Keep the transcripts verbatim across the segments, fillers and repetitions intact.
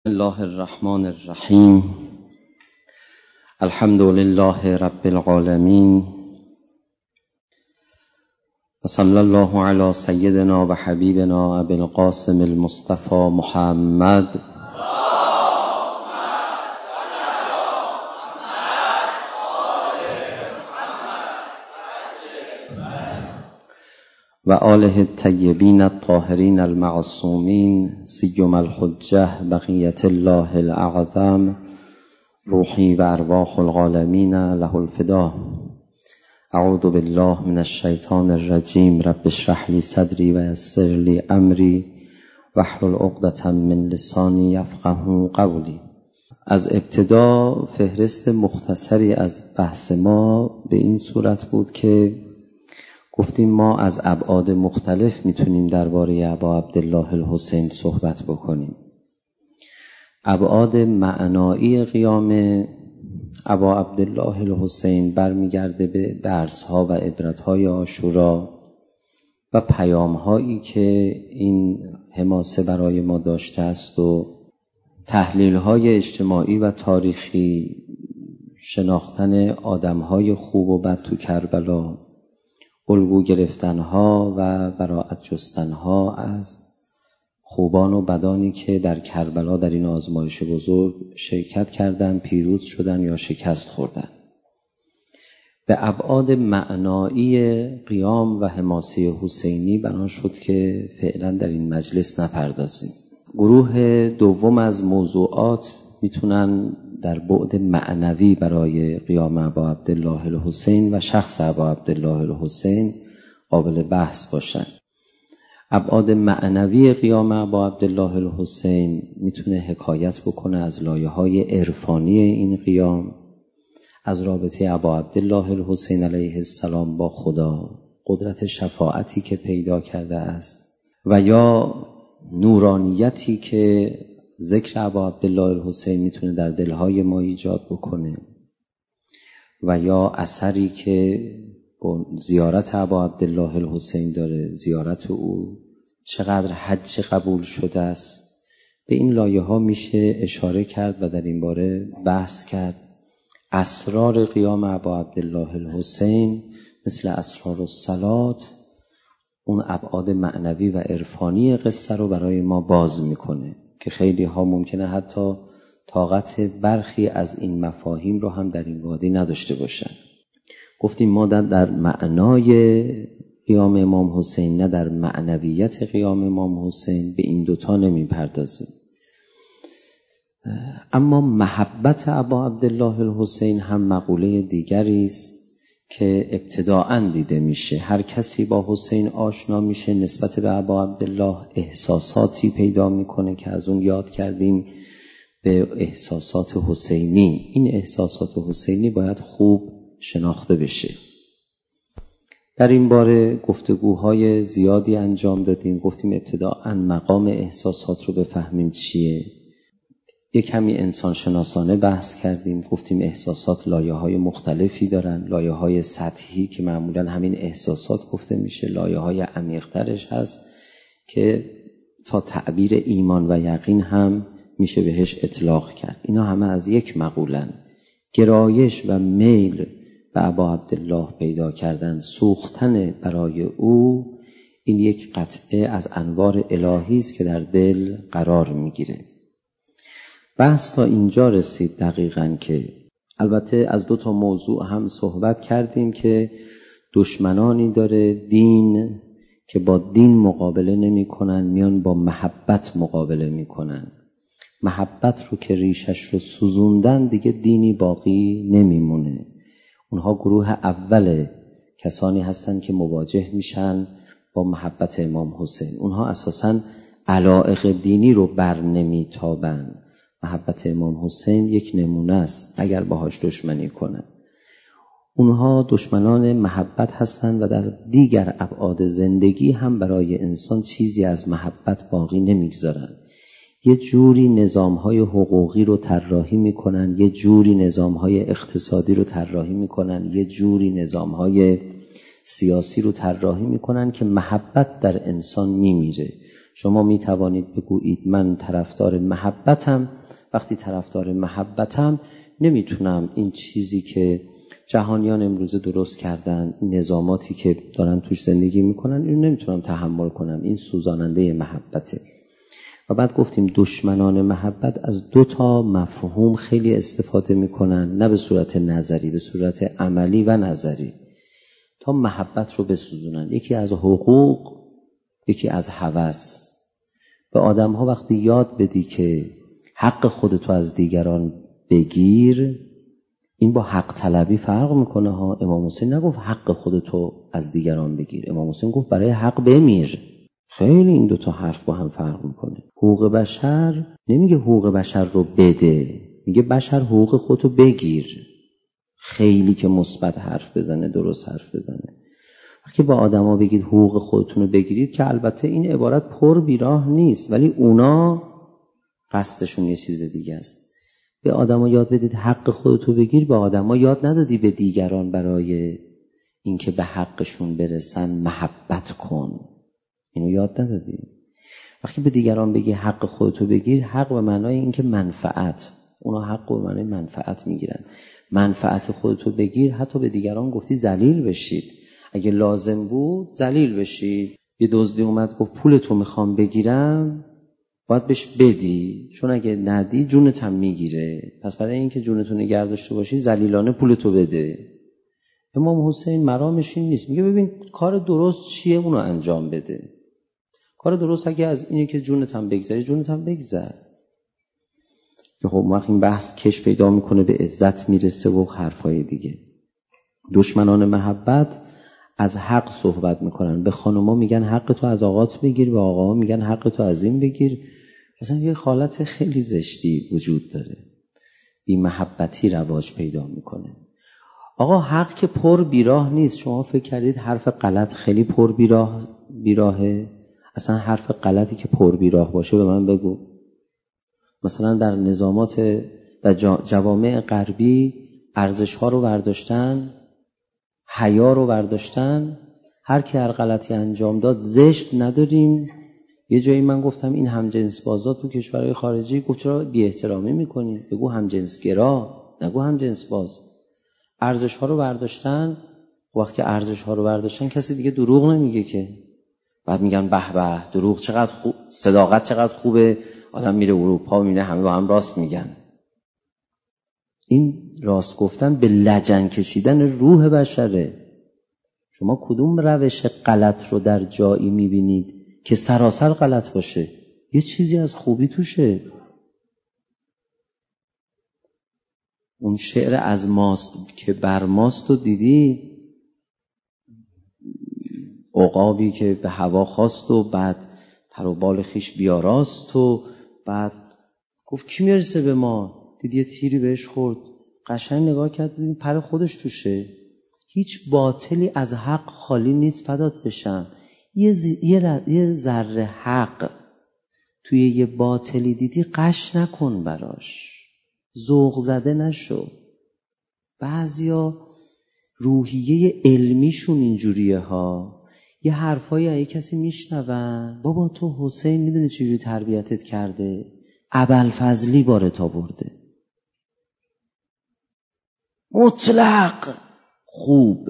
الله الرحمن الرحیم. الحمد لله رب العالمین و صلی الله علی سیدنا و حبیبنا ابی القاسم المصطفى محمد و آله الطیبین الطاهرین المعصومین سیما الحجة بقیة الله الاعظم روحی و ارواح العالمین له الفدا. اعوذ بالله من الشیطان الرجیم. رب اشرح لی صدری و یسر لی امری واحلل عقدة من لسانی یفقهوا قولی. از ابتدا فهرست مختصری از بحث ما به این صورت بود که گفتیم ما از ابعاد مختلف میتونیم درباره ابا عبدالله الحسین صحبت بکنیم. ابعاد معنایی قیام ابا عبدالله الحسین برمیگرده به درس‌ها و عبرت‌های عاشورا و پیام‌هایی که این حماسه برای ما داشته است و تحلیل‌های اجتماعی و تاریخی، شناختن آدم‌های خوب و بد تو کربلا، الگو گرفتنها و براءت جستنها از خوبان و بدانی که در کربلا در این آزمایش بزرگ شرکت کردند، پیروز شدند یا شکست خوردند. به ابعاد معنایی قیام و حماسه حسینی بنا شد که فعلا در این مجلس نپردازیم. گروه دوم از موضوعات میتونن در بعد معنوی برای قیام ابا عبدالله الحسین و شخص ابا عبدالله الحسین قابل بحث باشن. ابعاد معنوی قیام ابا عبدالله الحسین میتونه حکایت بکنه از لایه‌های عرفانی این قیام، از رابطه ابا عبدالله الحسین علیه السلام با خدا، قدرت شفاعتی که پیدا کرده است و یا نورانیتی که ذکر ابا عبدالله الحسین میتونه در دلهای ما ایجاد بکنه و یا اثری که زیارت ابا عبدالله الحسین داره، زیارت او چقدر حج قبول شده است. به این لایه ها میشه اشاره کرد و در این باره بحث کرد. اسرار قیام ابا عبدالله الحسین مثل اسرار الصلات اون ابعاد معنوی و عرفانی قصه رو برای ما باز میکنه که خیلی ها ممکنه حتی طاقت برخی از این مفاهیم رو هم در این وادی نداشته باشن. گفتیم ما در معنای قیام امام حسین نه در معنویت قیام امام حسین به این دوتا نمی پردازیم. اما محبت ابا عبدالله الحسین هم مقوله دیگری است که ابتداءً دیده میشه. هر کسی با حسین آشنا میشه نسبت به ابا عبدالله احساساتی پیدا میکنه که از اون یاد کردیم به احساسات حسینی. این احساسات حسینی باید خوب شناخته بشه. در این باره گفتگوهای زیادی انجام دادیم. گفتیم ابتداءً مقام احساسات رو بفهمیم چیه. یک کمی انسان شناسانه بحث کردیم. گفتیم احساسات لایه‌های مختلفی دارن. لایه‌های سطحی که معمولاً همین احساسات گفته میشه، لایه‌های عمیق‌ترش هست که تا تعبیر ایمان و یقین هم میشه بهش اطلاق کرد. اینا همه از یک مقولن. گرایش و میل به ابا عبدالله پیدا کردن، سوختن برای او، این یک قطعه از انوار الهی است که در دل قرار میگیره. بحث تا اینجا رسید دقیقاً که البته از دو تا موضوع هم صحبت کردیم که دشمنانی داره دین که با دین مقابله نمی کنن، میان با محبت مقابله می کنن. محبت رو که ریشش رو سوزوندن دیگه دینی باقی نمیمونه. اونها گروه اول کسانی هستن که مواجه میشن با محبت امام حسین. اونها اساساً علایق دینی رو بر نمیتابن. محبت امام حسین یک نمونه است اگر باهاش دشمنی کنن. اونها دشمنان محبت هستند و در دیگر ابعاد زندگی هم برای انسان چیزی از محبت باقی نمیگذارن. یه جوری نظام‌های حقوقی رو طراحی میکنن، یه جوری نظام‌های اقتصادی رو طراحی میکنن، یه جوری نظام‌های سیاسی رو طراحی میکنن که محبت در انسان میمیره. شما میتوانید بگویید من طرفدار محبتم، وقتی طرفدار محبتم نمیتونم این چیزی که جهانیان امروزه درست کردن، این نظاماتی که دارن توش زندگی میکنن، اینو نمیتونم تحمل کنم. این سوزاننده محبته. و بعد گفتیم دشمنان محبت از دو تا مفهوم خیلی استفاده میکنن، نه به صورت نظری، به صورت عملی و نظری، تا محبت رو بسوزونن. یکی از حقوق، یکی از هوس. به آدم ها وقتی یاد بدی که حق خودتو از دیگران بگیر، این با حق طلبی فرق میکنه ها. امام حسین نگفت حق خودتو از دیگران بگیر، امام حسین گفت برای حق بمیر. خیلی این دوتا حرف با هم فرق میکنه. حقوق بشر نمیگه حقوق بشر رو بده، میگه بشر حقوق خودتو بگیر. خیلی که مثبت حرف بزنه، درست حرف بزنه. وقتی با آدما بگید حقوق خودتون رو بگیرید، که البته این عبارت پر بیراه نیست، ولی اونا قصدشون یه چیز دیگه است. به آدما یاد بدید حق خودتو بگیر، به آدما یاد ندادی به دیگران برای اینکه به حقشون برسن محبت کن. اینو یاد ندادی. وقتی به دیگران بگی حق خودتو بگیر، حق به معنای اینکه منفعت، اونا حق به معنای منفعت میگیرن. منفعت خودتو بگیر، حتی به دیگران گفتی ذلیل بشید. اگه لازم بود ذلیل بشید. یه دزدی اومد گفت پولتو میخوام بگیرم، باید بهش بدی، چون اگه ندی جونت هم میگیره. پس برای اینکه جونتو نگه داشته باشی ذلیلانه پولتو بده. امام حسین مرامش این نیست. میگه ببین کار درست چیه، اونو انجام بده. کار درست اگه از اینه که جونت هم بگذری، جونت هم بگذر. که خب وقت این بحث کش پیدا میکنه، به عزت میرسه و حرفای دیگه. دشمنان محبت از حق صحبت میکنن. به خانوما میگن حق تو از آقات بگیر، به آقاها میگن حق تو از این بگیر. مثلا یه حالت خیلی زشتی وجود داره. بی محبتی رواج پیدا میکنه. آقا حق که پر بیراه نیست. شما فکر کردید حرف غلط خیلی پر بیراه بیراهه؟ اصلا حرف غلطی که پر بیراه باشه به من بگو. مثلا در نظامات، در جوامع غربی ارزش ها رو برداشتن، حیا رو برداشتن. هر کی هر غلطی انجام داد زشت نداریم. یه جایی من گفتم این همجنس بازا تو کشورهای خارجی، گفت چرا بی احترامی میکنی؟ بگو همجنس گرا، نگو همجنس باز. ارزش ها رو برداشتن. وقتی ارزش ها رو برداشتن کسی دیگه دروغ نمیگه که. بعد میگن به به دروغ چقدر خوب، صداقت چقدر خوبه. آدم میره اروپا میبینه همه با هم راست میگن. این راست گفتن به لجن کشیدن روح بشره. شما کدوم روش غلط رو در جایی میبینید که سراسر غلط باشه؟ یه چیزی از خوبی توشه. اون شعر از ماست که بر ماست رو دیدی؟ عقابی که به هوا خواست و بعد پر و بال خیش بیاراست و بعد گفت کی میرسه به ما؟ دیدی یه تیری بهش خورد، قشنگ نگاه کرد دیدی پر خودش توشه. هیچ باطلی از حق خالی نیست. فدات بشم یه, ز... یه, ر... یه ذره حق توی یه باطلی دیدی قش نکن براش، ذوق زده نشو. بعضیا روحیه علمیشون اینجوریه ها. یه حرفایی از کسی میشنون، بابا تو حسین میدونی چجوری تربیتت کرده؟ ابوالفضلی بارت آورده. مطلق خوب.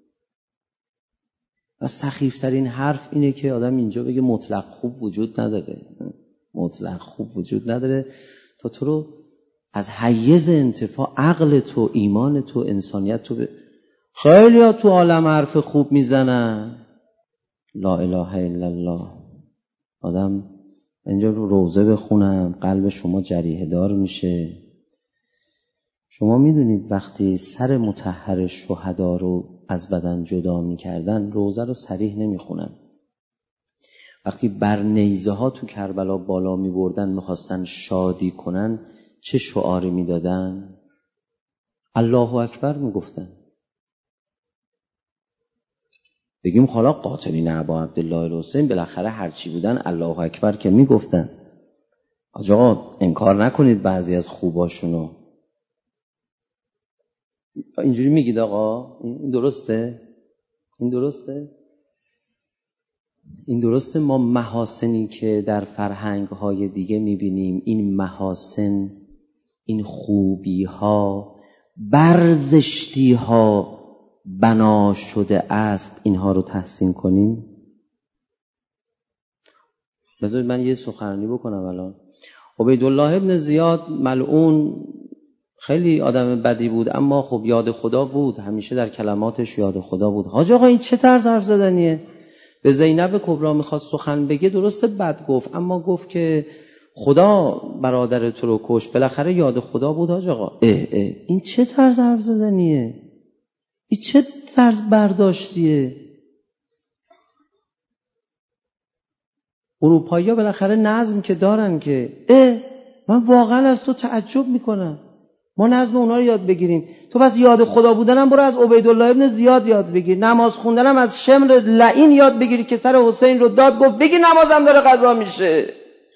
و سخیفترین حرف اینه که آدم اینجا بگه مطلق خوب وجود نداره. مطلق خوب وجود نداره تا تو رو از حیز انتفاع عقل تو، ایمان تو، انسانیت تو ب... خیلی ها تو عالم حرف خوب میزنن. لا اله الا الله. آدم اینجا رو روزه بخونم قلب شما جریحه دار میشه. شما میدونید وقتی سر مطهر شهدا رو از بدن جدا میکردن، روزه رو صریح نمیخونن. وقتی بر نیزه ها تو کربلا بالا میبردن میخواستن شادی کنن، چه شعاری میدادن؟ الله اکبر میگفتن. بگیم حالا قاتلین ابا عبدالله الحسین بالاخره هرچی بودن الله اکبر که میگفتن. آقا انکار نکنید بعضی از خوباشونو. اینجوری میگید آقا این درسته؟ این درسته؟ این درسته. ما محاسنی که در فرهنگ‌های دیگه میبینیم، این محاسن این خوبی ها بر زشتی ها بنا شده است اینها رو تحسین کنیم؟ بذارید من یه سخنرانی بکنم الان. عبیدالله ابن زیاد ملعون خیلی آدم بدی بود، اما خب یاد خدا بود، همیشه در کلماتش یاد خدا بود. حاج آقا این چه طرز حرف زدنیه؟ به زینب کبرا میخواست سخن بگه، درسته بد گفت، اما گفت که خدا برادر تو رو کش، بالاخره یاد خدا بود. حاج آقا اه اه این چه طرز حرف زدنیه؟ این چه طرز برداشتیه؟ اروپایی‌ها بالاخره نظم که دارن که اه من واقعا از تو تعجب میکنم، ما نظم اونا رو یاد بگیریم. تو بس یاد خدا بودنم برو از عبیدالله ابن زیاد یاد بگیر، نماز خوندنم از شمر لعین یاد بگیری که سر حسین رو داد گفت بگی نمازم داره قضا میشه.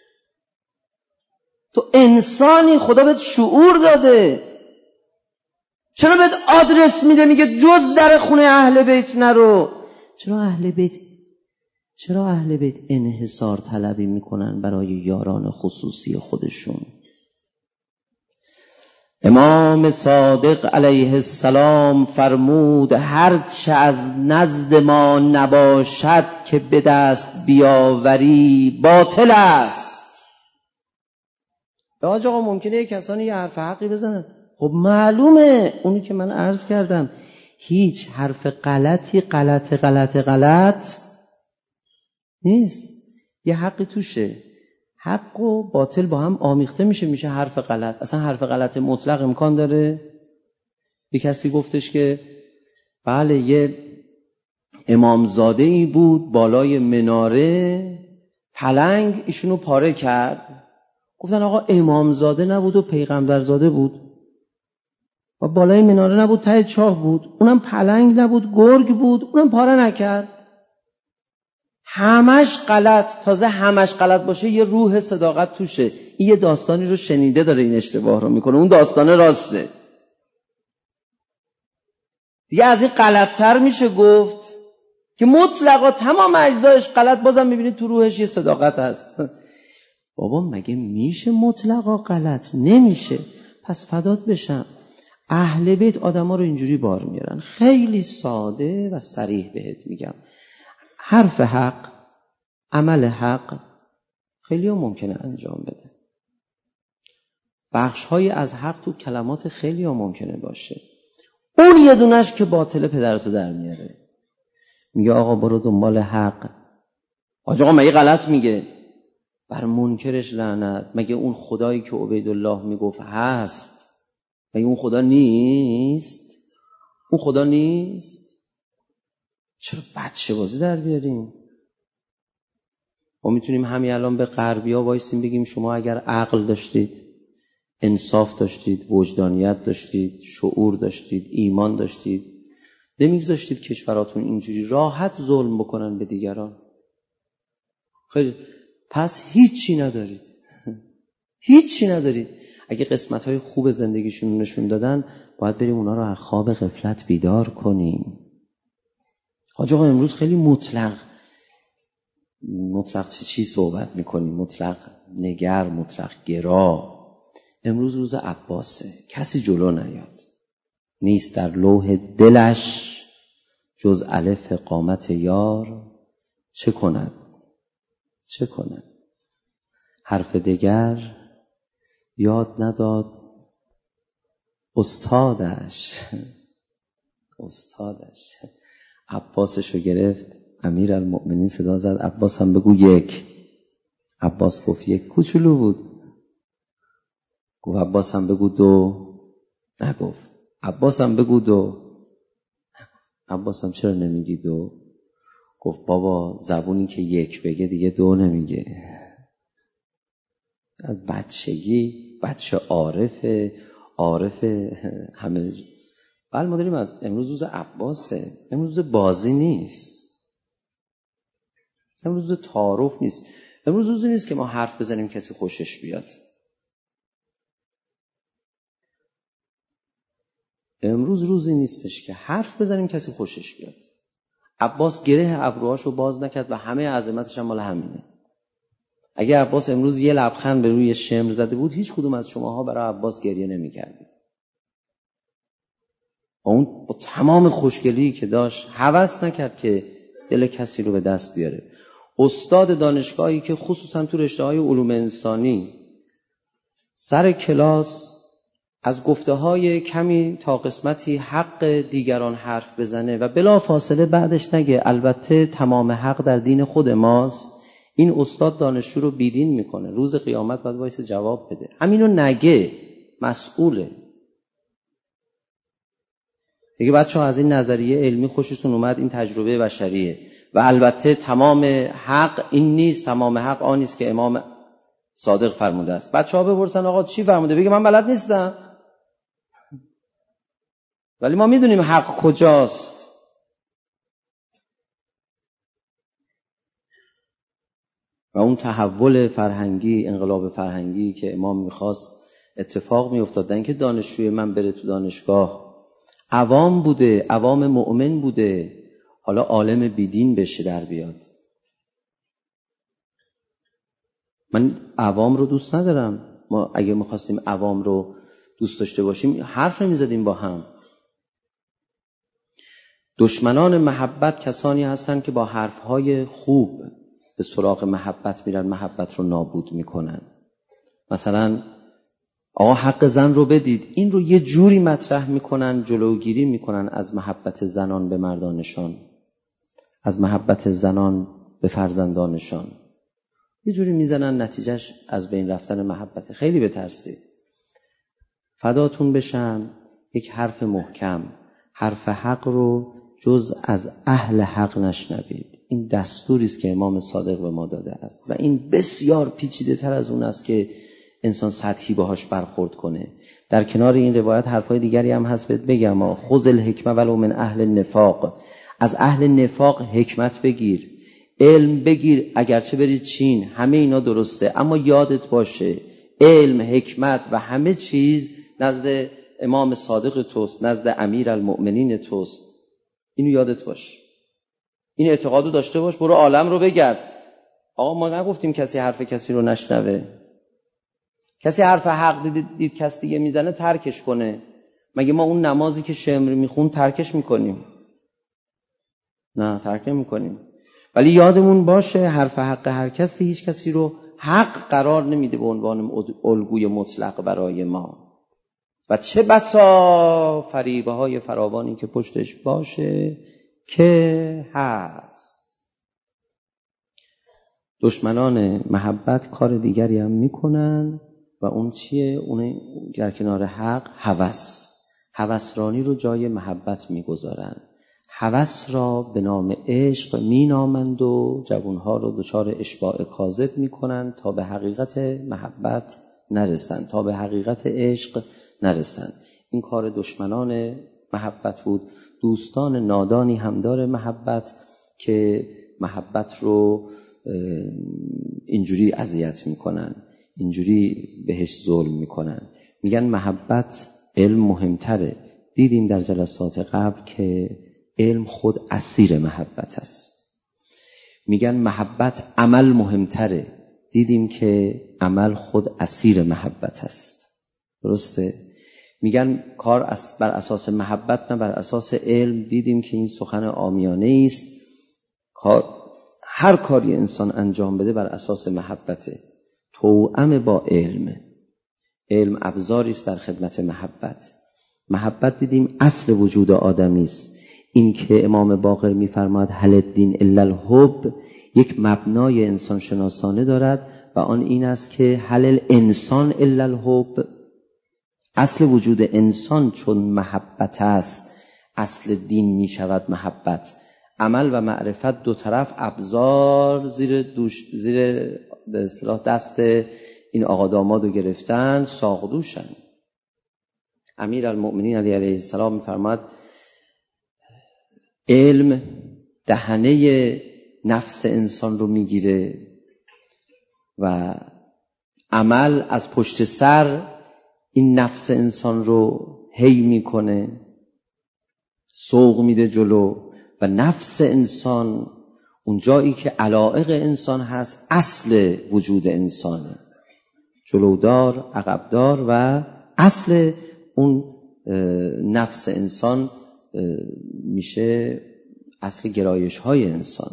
تو انسانی، خدا بهت شعور داده، چرا بهت آدرس میده میگه جز در خونه اهل بیت نرو؟ چرا اهل بیت چرا اهل بیت انحصار طلبی میکنن برای یاران خصوصی خودشون؟ امام صادق علیه السلام فرمود هرچه از نزد ما نباشد که به دست بیاوری باطل است. آج آقا ممکنه یک کسانی یه حرف حقی بزنن، خب معلومه اونی که من عرض کردم هیچ حرف غلطی غلط غلط غلط نیست، یه حقی توشه. حق و باطل با هم آمیخته میشه میشه حرف غلط. اصلا حرف غلط مطلق امکان داره؟ یه کسی گفتش که بله یه امامزاده ای بود بالای مناره، پلنگ ایشونو پاره کرد. گفتن آقا امامزاده نبود و پیغمبرزاده بود، و بالای مناره نبود ته چاه بود، اونم پلنگ نبود گرگ بود، اونم پاره نکرد. همش غلط. تازه همش غلط باشه یه روح صداقت توشه، این یه داستانی رو شنیده داره این اشتباه رو میکنه، اون داستان راسته. دیگه از این غلطتر میشه گفت که مطلقا تمام اجزایش غلط، بازم میبینید تو روحش یه صداقت هست. بابا مگه میشه مطلقا غلط؟ نمیشه. پس فدات بشم اهل بیت آدما رو اینجوری بار میارن. خیلی ساده و صریح بهت میگم، حرف حق، عمل حق خیلی ها ممکنه انجام بده. بخش های از حق تو کلمات خیلی ها ممکنه باشه، اون یه دونش که باطل پدرتو در میاره. میگه آقا برو دنبال حق. آقا مگه غلط میگه؟ بر منکرش لعنت. مگه اون خدایی که عبیدالله میگفت هست، مگه اون خدا نیست؟ اون خدا نیست؟ چرا بچه بازی در بیاریم؟ ما میتونیم همین الان به غربی‌ها وایسیم بگیم شما اگر عقل داشتید، انصاف داشتید، وجدانیت داشتید، شعور داشتید، ایمان داشتید، نمیگذاشتید کشوراتون اینجوری راحت ظلم بکنن به دیگران. خیلی پس هیچی ندارید، هیچی ندارید. اگه قسمت‌های خوب زندگیشون نشون دادن باید بریم اونا رو از خواب غفلت بیدار کنیم. حاج آقا امروز خیلی مطلق مطلق چی چی صحبت میکنیم، مطلق نگر، مطلق گرا. امروز روز عباسه، کسی جلو نیاد، نیست در لوح دلش جز الف قامت یار، چه کند چه کند. حرف دگر یاد نداد استادش استادش عباسشو گرفت. امیر المؤمنین صدا زد عباس هم بگو یک. عباس گفت یک کوچولو بود. گفت عباس هم بگو دو. نگفت عباس هم بگو دو. عباس هم چرا نمیگی دو؟ گفت بابا زبونی که یک بگه دیگه دو نمیگه. بچگی بچه عارفه عارفه همه. بله ما داریم از امروز روز عباسه، امروز روز بازی نیست، امروز روز تعارف نیست، امروز روزی نیست که ما حرف بزنیم کسی خوشش بیاد. امروز روزی نیستش که حرف بزنیم کسی خوشش بیاد. عباس گره ابروهاشو باز نکرد و همه عظمتش هم مال همینه. اگه عباس امروز یه لبخند به روی شمر زده بود، هیچ کدوم از شماها برای عباس گریه نمی‌کردید. اون با تمام خوشگلی که داشت هوس نکرد که دل کسی رو به دست بیاره. استاد دانشگاهی که خصوصا تو رشته‌های علوم انسانی سر کلاس از گفته‌های کمی تا قسمتی حق دیگران حرف بزنه و بلا فاصله بعدش نگه البته تمام حق در دین خود ماست، این استاد دانشجو رو بیدین میکنه. روز قیامت باید وایس جواب بده. همینو نگه مسئوله. دیگه بچه‌ها از این نظریه علمی خوشتون اومد، این تجربه بشریه و البته تمام حق این نیست، تمام حق آن نیست که امام صادق فرموده است. بچه‌ها بپرسن آقا چی فرموده؟ بگه من بلد نیستم، ولی ما میدونیم حق کجاست. و اون تحول فرهنگی، انقلاب فرهنگی که امام میخواست اتفاق میافتاد، اینکه دانشجوی من بره تو دانشگاه عوام بوده، عوام مؤمن بوده، حالا عالم بیدین بشه در بیاد. من عوام رو دوست ندارم. ما اگه میخواستیم عوام رو دوست داشته باشیم حرف نمیزدیم با هم. دشمنان محبت کسانی هستن که با حرفهای خوب به سراغ محبت میرن، محبت رو نابود میکنن. مثلا آقا حق زن رو بدید، این رو یه جوری مطرح میکنن، جلوگیری میکنن از محبت زنان به مردانشان، از محبت زنان به فرزندانشان، یه جوری میزنن نتیجهش از بین رفتن محبت. خیلی بترسید. فداتون بشم یک حرف محکم، حرف حق رو جز از اهل حق نشنوید. این دستوری است که امام صادق به ما داده است و این بسیار پیچیده تر از اون است که انسان سطحی باهاش برخورد کنه. در کنار این روایت حرفای دیگری هم هست بهت بگم. خذ الحکمه ولو من اهل النفاق، از اهل نفاق حکمت بگیر، علم بگیر، اگرچه بری چین، همه اینا درسته، اما یادت باشه علم، حکمت و همه چیز نزد امام صادق توست، نزد امیر المؤمنین توست. اینو یادت باش، این اعتقادو داشته باش. برو عالم رو بگرد. آقا ما نگفتیم کسی حرف کسی رو نشنوه. کسی حرف حق دید, دید کسی دیگه میزنه ترکش کنه. مگه ما اون نمازی که شمر میخون ترکش میکنیم؟ نه، ترک نمیکنیم. ولی یادمون باشه حرف حق هر کسی هیچ کسی رو حق قرار نمیده به عنوان الگوی مطلق برای ما. و چه بسا فریبه های فراوانی که پشتش باشه که هست. دشمنان محبت کار دیگری هم میکنن و اون چیه؟ اون در کنار حق هوس، هوسرانی رو جای محبت میگذارن. هوس را به نام عشق مینامند و جوانها رو دچار اشباع کاذب میکنن تا به حقیقت محبت نرسن، تا به حقیقت عشق نرسن. این کار دشمنان محبت بود. دوستان نادانی هم داره محبت که محبت رو اینجوری اذیت میکنن، اینجوری بهش ظلم میکنن. میگن محبت علم مهمتره. دیدیم در جلسات قبل که علم خود اسیر محبت است. میگن محبت عمل مهمتره. دیدیم که عمل خود اسیر محبت است. درسته؟ میگن کار بر اساس محبت نه بر اساس علم. دیدیم که این سخن عامیانه است. کار هر کاری انسان انجام بده بر اساس محبته، توأم با علم. علم ابزاری است در خدمت محبت. محبت دیدیم اصل وجود آدمی است. این که امام باقر می‌فرماید هل الدین الا الحب یک مبنای انسان شناسانه دارد و آن این است که هل الانسان الا الحب، اصل وجود انسان چون محبت است اصل دین می شود محبت. عمل و معرفت دو طرف ابزار زیر دوش زیر به اصطلاح دست این آقا دامادو گرفتن، ساقدوشن. امیر المؤمنین علی علیه السلام می‌فرماید علم دهنه نفس انسان رو میگیره و عمل از پشت سر این نفس انسان رو هی میکنه، سوق میده جلو و نفس انسان اون جایی که علایق انسان هست اصل وجود انسانه، جلودار، عقبدار و اصل اون نفس انسان میشه اصل گرایش های انسان.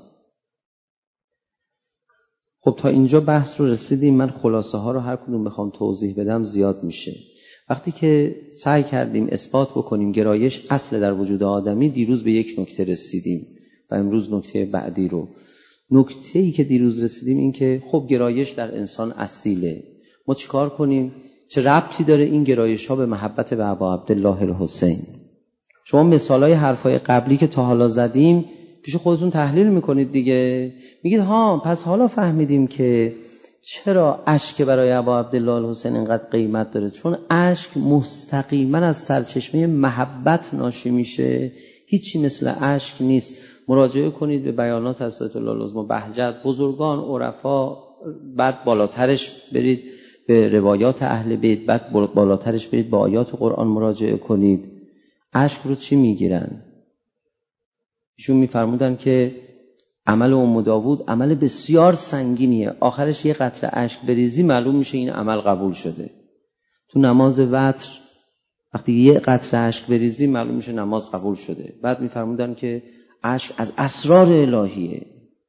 خب تا اینجا بحث رو رسیدیم. من خلاصه ها رو هر کدوم بخوام توضیح بدم زیاد میشه. وقتی که سعی کردیم اثبات بکنیم گرایش اصل در وجود آدمی، دیروز به یک نکته رسیدیم و امروز نکته بعدی رو. نکته‌ای که دیروز رسیدیم این که خب گرایش در انسان اصیله، ما چیکار کنیم؟ چه ربطی داره این گرایش ها به محبت به ابا عبدالله الحسین؟ شما مثالای حرفای قبلی که تا حالا زدیم پیش خودتون تحلیل میکنید دیگه، میگید ها پس حالا فهمیدیم که چرا اشک برای ابا عبدالله الحسین اینقدر قیمت داره، چون اشک مستقیما از سرچشمه محبت ناشی میشه. هیچی مثل اشک نیست. مراجعه کنید به بیانات حضرت الله العظمی بهجت، بزرگان، عرفا، بعد بالاترش برید به روایات اهل بیت، بعد بالاترش برید به آیات قرآن مراجعه کنید. اشک رو چی میگیرن؟ ایشون میفرمودن که عمل ام داوود عمل بسیار سنگینیه، آخرش یه قطره اشک بریزی معلوم میشه این عمل قبول شده. تو نماز وتر وقتی یه قطره اشک بریزی معلوم میشه نماز قبول شده. بعد میفرمودن که اشک از اسرار الهیه.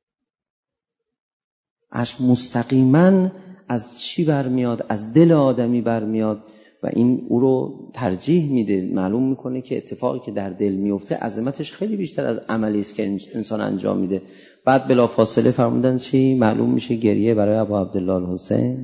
اشک مستقیما از چی برمیاد؟ از دل آدمی برمیاد و این او رو ترجیح میده، معلوم میکنه که اتفاقی که در دل میفته عظمتش خیلی بیشتر از عملی است که انسان انجام میده. بعد بلا فاصله فرمودن چی؟ معلوم میشه گریه برای ابا عبدالله الحسین.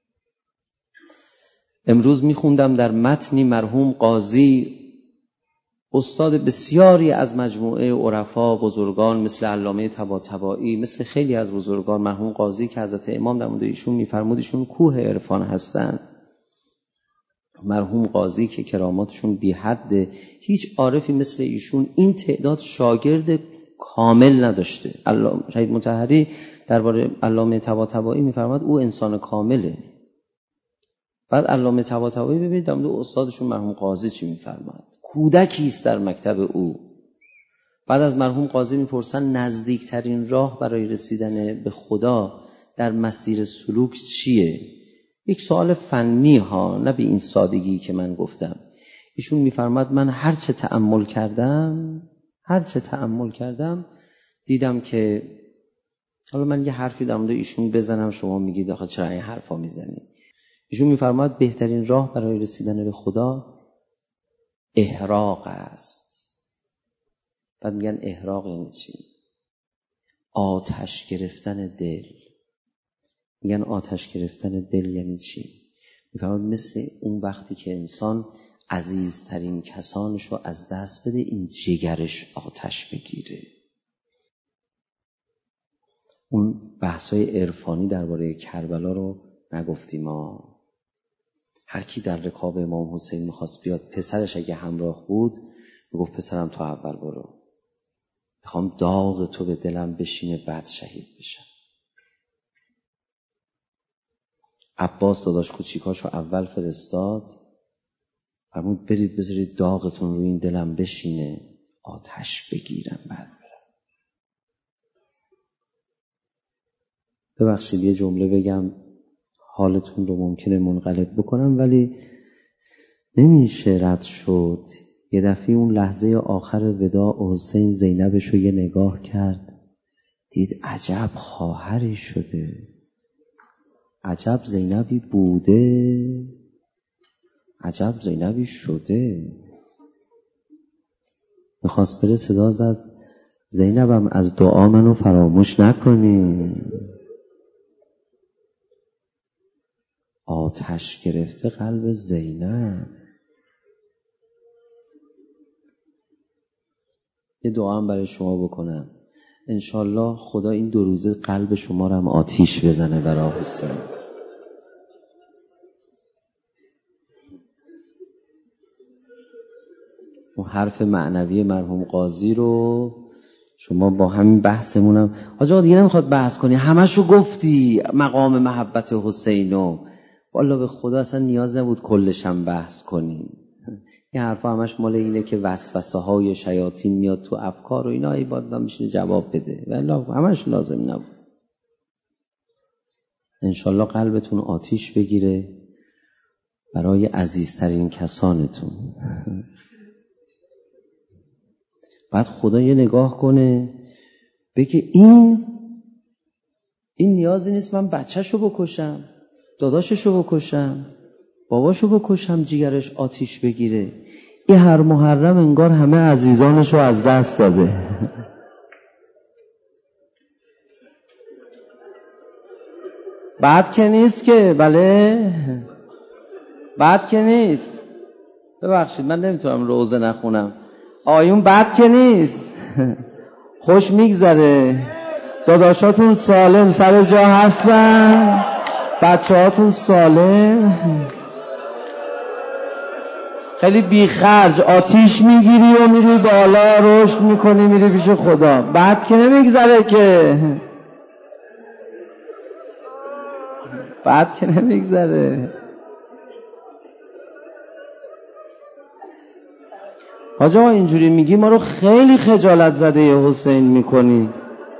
امروز میخوندم در متنی مرحوم قاضی، استاد بسیاری از مجموعه عرفا بزرگان مثل علامه طباطبایی، مثل خیلی از بزرگان، مرحوم قاضی که حضرت امام در مورد ایشون میفرمود ایشون کوه عرفان هستند. مرحوم قاضی که کراماتشون بی حده، هیچ عارفی مثل ایشون این تعداد شاگرد کامل نداشته. علامه شهید مطهری درباره علامه طباطبایی میفرماد او انسان کامله. بعد علامه طباطبایی ببینید در مورد استادشون مرحوم قاضی چی میفرماد، کودکی است در مکتب او. بعد از مرحوم قاضی میپرسن نزدیکترین راه برای رسیدن به خدا در مسیر سلوک چیه؟ یک سوال فنی ها، نه به این سادگی که من گفتم. ایشون میفرماد من هر چه تأمل کردم هر چه تأمل کردم دیدم که، حالا من یه حرفی در مورد ایشون بزنم شما میگید آخه چرا این حرفا میزنی. ایشون میفرماد بهترین راه برای رسیدن به خدا احراق است. بعد میگن احراق یعنی چی؟ آتش گرفتن دل. میگن آتش گرفتن دل یعنی چی؟ میفرماد مثل اون وقتی که انسان عزیزترین کسانش رو از دست بده، این جگرش آتش بگیره. اون بحثای عرفانی درباره کربلا رو نگفتیم ما. هر کی در رکاب امام حسین میخواست بیاد، پسرش اگه همراه بود میگفت پسرم تو اول برو، میخوام داغ تو به دلم بشینه بعد شهید بشم. عباس داداش کوچیکاشو اول فرستاد، فرمود برید بذارید داغتون روی این دلم بشینه آتش بگیرم بعد برم. ببخشید یه جمله بگم حالتون رو ممکنه منقلب بکنم، ولی نمیشه رد شد. یه دفعه اون لحظه آخر وداع حسین زینبش رو یه نگاه کرد، دید عجب خواهری شده، عجب زینبی بوده، عجب زینبی شده. میخواست بره صدا زد زینبم از دعا منو فراموش نکنی. آتش گرفته قلب زینب. یه دعا هم برای شما بکنم، انشالله خدا این دو روزه قلب شما رو هم آتیش بزنه برای حسین. اون حرف معنوی مرحوم قاضی رو شما با همین بحثمونم آجا دیگه نمیخواد بحث کنی، همش رو گفتی مقام محبت حسینو. والله به خدا اصلا نیاز نبود کلش هم بحث کنی. این حرفا همش مال اینه که وسوسه های شیاطین میاد تو افکار و اینا، ای باید میشه جواب بده، ولی همش لازم نبود. انشالله قلبتون آتیش بگیره برای عزیزترین کسانتون. بعد خدا یه نگاه کنه بگه این این نیازی نیست من بچه‌شو بکشم، داداششو بکشم، باباشو بکشم جیگرش آتیش بگیره. این هر محرم انگار همه عزیزانشو از دست داده. بعد که نیست که، بله بعد که نیست. ببخشید من نمیتونم روزه نخونم. آیون بعد که نیست، خوش میگذره، داداشاتون سالم سر جا هستن، بچه هاتون سالم، خیلی بیخرج آتیش میگیری و میری بالا رشد میکنی میری پیش خدا. بعد که نمیگذره که، بعد که نمیگذره. حاج آقا اینجوری میگی ما رو خیلی خجالت زده حسین میکنی.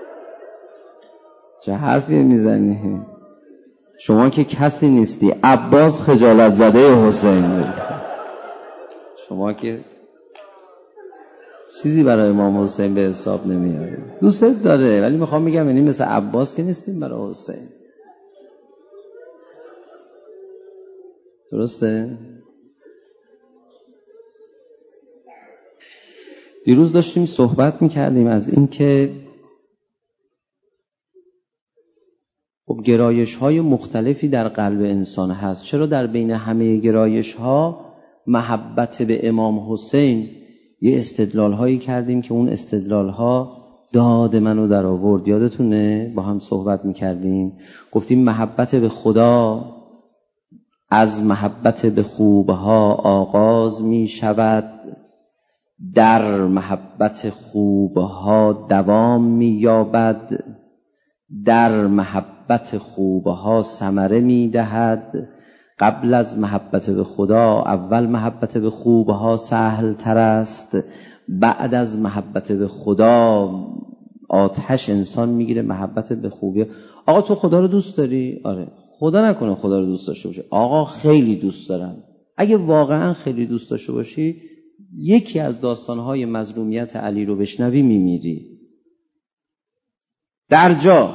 چه حرفی میزنی؟ شما که کسی نیستی، عباس خجالت زده حسین بود. شما که چیزی برای امام حسین به حساب نمیاری. دوستت داره ولی میخوام میگم یعنی مثل عباس که نیستیم برای حسین. درسته؟ دیروز داشتیم صحبت میکردیم از این که خب گرایش های مختلفی در قلب انسان هست. چرا در بین همه گرایش ها محبت به امام حسین یه استدلال هایی کردیم که اون استدلال ها داد منو در آورد. یادتونه با هم صحبت میکردیم، گفتیم محبت به خدا از محبت به خوبها آغاز می شود، در محبت خوبها دوام می یابد، در محبت خوبها ثمره می دهد. قبل از محبت به خدا اول محبت به خوبها سهل تر است، بعد از محبت به خدا آتش انسان میگیره محبت به خوبی. آقا تو خدا رو دوست داری؟ آره. خدا نکنه خدا رو دوست داشته باشی. آقا خیلی دوست دارم. اگه واقعا خیلی دوست داشته باشی یکی از داستانهای مظلومیت علی رو بشنوی میمیری در جا.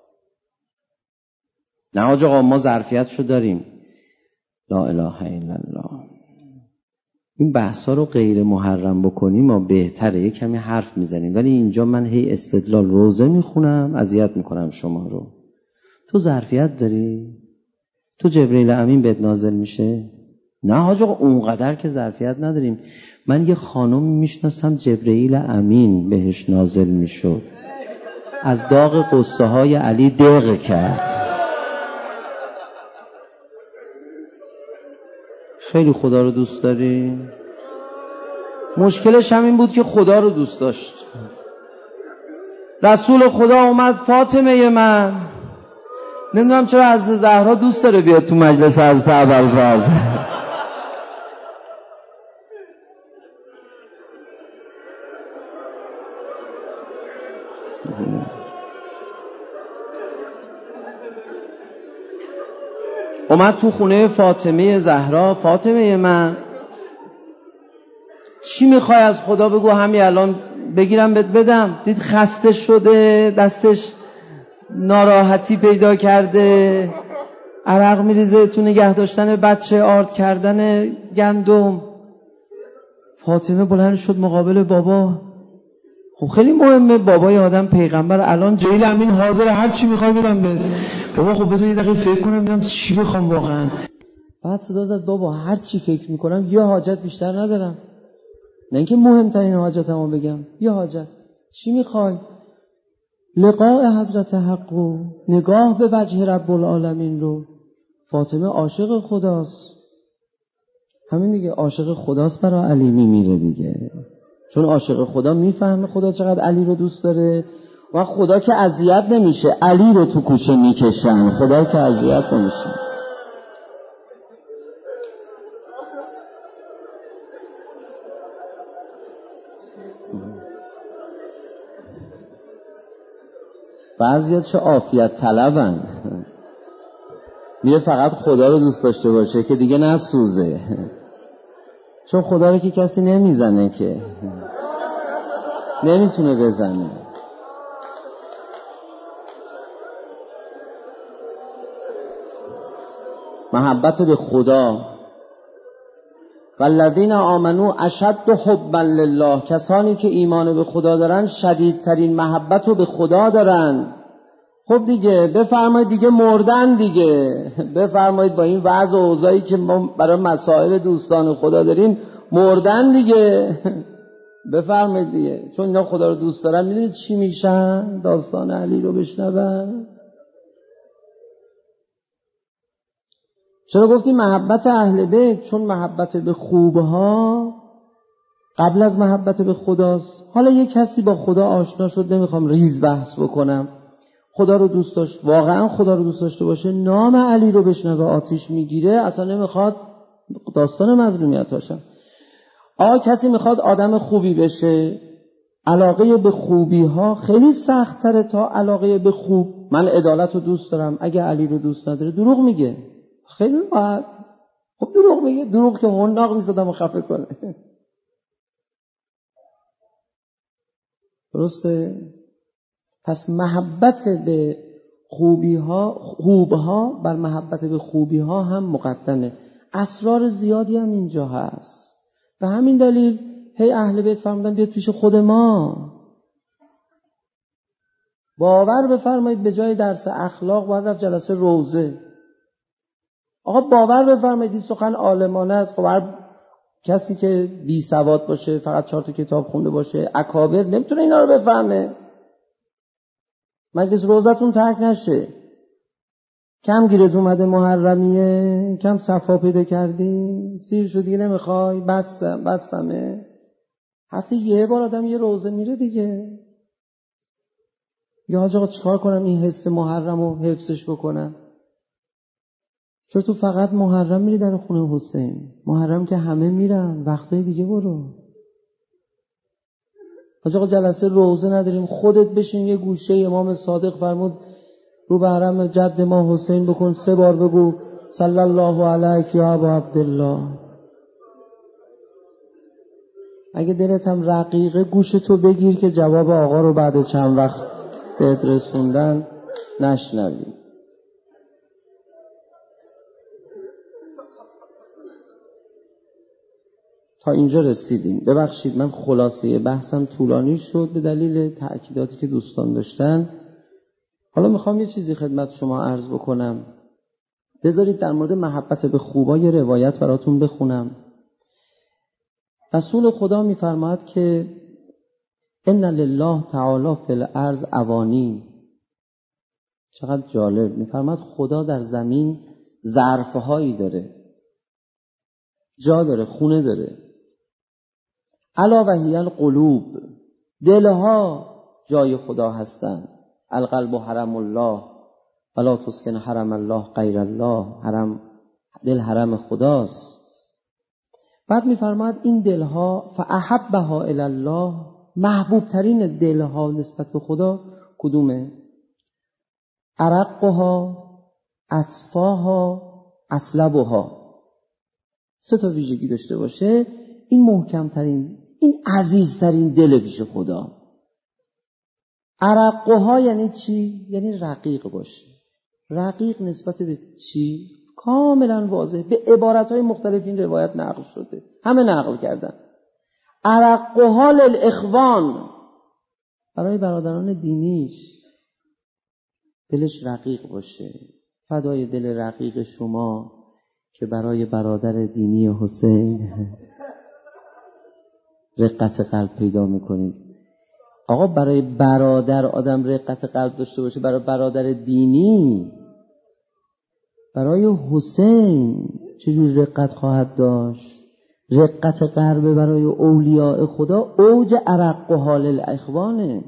نه حاج آقا ما ظرفیتشو داریم. لا اله الا الله. این بحثا رو غیر محرم بکنیم ما بهتره، یه کمی حرف میزنیم، ولی اینجا من هی استدلال روزه میخونم اذیت میکنم شما رو. تو ظرفیت داری؟ تو جبرئیل امین بهت نازل میشه؟ نه حاج آقا اونقدر که ظرفیت نداریم. من یه خانم میشناسم جبرئیل امین بهش نازل میشد، از داغ قصه های علی دق کرد. خیلی خدا رو دوست داری؟ مشکلش همین بود که خدا رو دوست داشت. رسول خدا اومد فاطمه من، نمیدونم چرا از زهرا دوست داره بیاد تو مجلس از ابوالفضل. اومد تو خونه فاطمه زهرا، فاطمه من چی میخوای از خدا بگو همین الان بگیرم بهت بدم. دید خسته شده، دستش ناراحتی پیدا کرده، عرق میریزه تو نگه داشتن بچه، آرد کردن گندم. فاطمه بلند شد مقابل بابا. خب خیلی مهمه، بابای آدم پیغمبر. الان جبرئیل امین حاضر، هر چی میخوای بدم بهت. بابا خب بذار یه دقیقه فکر کنم ببینم چی بخوام واقعا. بعد صدا زد بابا هر چی فکر میکنم یه حاجت بیشتر ندارم، نه اینکه مهمترین حاجتمو بگم، یه حاجت. چی میخوای؟ لقاء حضرت حق رو، نگاه به وجه رب العالمین رو. فاطمه عاشق خداست، همین دیگه، عاشق خداست برای علی میمیره دیگه، چون عاشق خدا میفهمه خدا چقدر علی رو دوست داره. و خدا که اذیت نمیشه، علی رو تو کوچه میکشن، خدا که اذیت نمیشه. بعضیا چه عافیت طلبن، میره فقط خدا رو دوست داشته باشه که دیگه نسوزه، چون خدا رو که کسی نمیزنه، که نمیتونه بزنه. محبت به خدا، والذین آمنوا اشد حبا لله، کسانی که ایمان به خدا دارن شدیدترین محبت رو به خدا دارن. خب دیگه بفرمایید دیگه مردن دیگه، بفرمایید با این وضع و اوضاعی که ما برای مسائل دوستان خدا داریم مردن دیگه، بفرمایید دیگه، چون اینا خدا رو دوست دارن. میدونید چی میشن؟ داستان علی رو بشنون. چرا گفتیم محبت اهل بیت؟ چون محبت به خوبها قبل از محبت به خداست. حالا یک کسی با خدا آشنا شد، نمیخوام ریز بحث بکنم، خدا رو دوست داشت، واقعا خدا رو دوست داشته باشه، نام علی رو بشنوه آتیش میگیره، اصلا نمیخواد داستان مظلومیت هاشم. آقا کسی میخواد آدم خوبی بشه، علاقه به خوبی ها خیلی سخت تره تا علاقه به خوب. من عدالت رو دوست دارم، اگه علی رو دوست نداره دروغ میگه، خیلی راحت. خب دروغ میگه، دروغ که حناق نیست آدمو خفه کنه. درسته؟ پس محبت به خوبی ها، خوب ها بر محبت به خوبی ها هم مقدمه. اسرار زیادی هم اینجا هست. به همین دلیل هی اهل بیت فرمودن بیاد پیش خود ما. باور بفرمایید به جای درس اخلاق باید رفت جلسه روزه. آقا باور بفرمایید این سخن عالمانه است. خب هر کسی که بی سواد باشه، فقط چهار تا کتاب خونده باشه، اکابر، نمیتونه اینا رو بفهمه. مجلس روزتون ترک نشه. کم گیرت اومده محرمیه، کم صفا پیدا کردی، سیر شد دیگه نمیخوای، بسم بسمه. هفته یه بار آدم یه روزه میره دیگه. یا حاج آقا چیکار کنم این حس محرم رو حفظش بکنم؟ چون تو فقط محرم میری در خونه حسین، محرم که همه میرن، وقتای دیگه برو. حاج آقا جلسه روزه نداریم، خودت بشین یه گوشه، امام صادق فرمود رو به حرم جد ما حسین بکن، سه بار بگو صلی الله علیک یا ابا عبدالله. اگه دلت هم رقیقه گوشتو بگیر که جواب آقا رو بعد چند وقت بهت رسوندن نشنوی. تا اینجا رسیدیم. ببخشید من خلاصه بحثم طولانی شد به دلیل تأکیداتی که دوستان داشتن. حالا میخوام یه چیزی خدمت شما عرض بکنم. بذارید در مورد محبت به خوبا یه روایت براتون بخونم. رسول خدا میفرماد که ان لله تعالی فی الارض اوانی. چقدر جالب. میفرماد خدا در زمین ظرفهایی داره، جا داره، خونه داره. الا و هی القلوب، دلها جای خدا هستن. القلب حرم الله ولا تسکن حرم الله غیر الله. حرم، دل حرم خداست. بعد میفرماد این دلها فاحبها الی الله، محبوب ترین دلها نسبت به خدا کدومه؟ ارقها، اصفاها، اصلبها. سه تا ویژگی داشته باشه، این محکم ترین، این عزیز ترین دل پیش خدا. ارقها یعنی چی؟ یعنی رقیق باشه. رقیق نسبت به چی؟ کاملا واضح، به عبارتهای مختلف این روایت نقل شده، همه نقل کردن. ارقها للاخوان، برای برادران دینیش دلش رقیق باشه. فدای دل رقیق شما که برای برادر دینی حسین رقت قلب پیدا میکنید. آقا برای برادر آدم رقت قلب داشته باشه، برای برادر دینی، برای حسین چجور رقت خواهد داشت؟ رقت قلب برای اولیاء خدا اوج ارق و حال الاخوانه.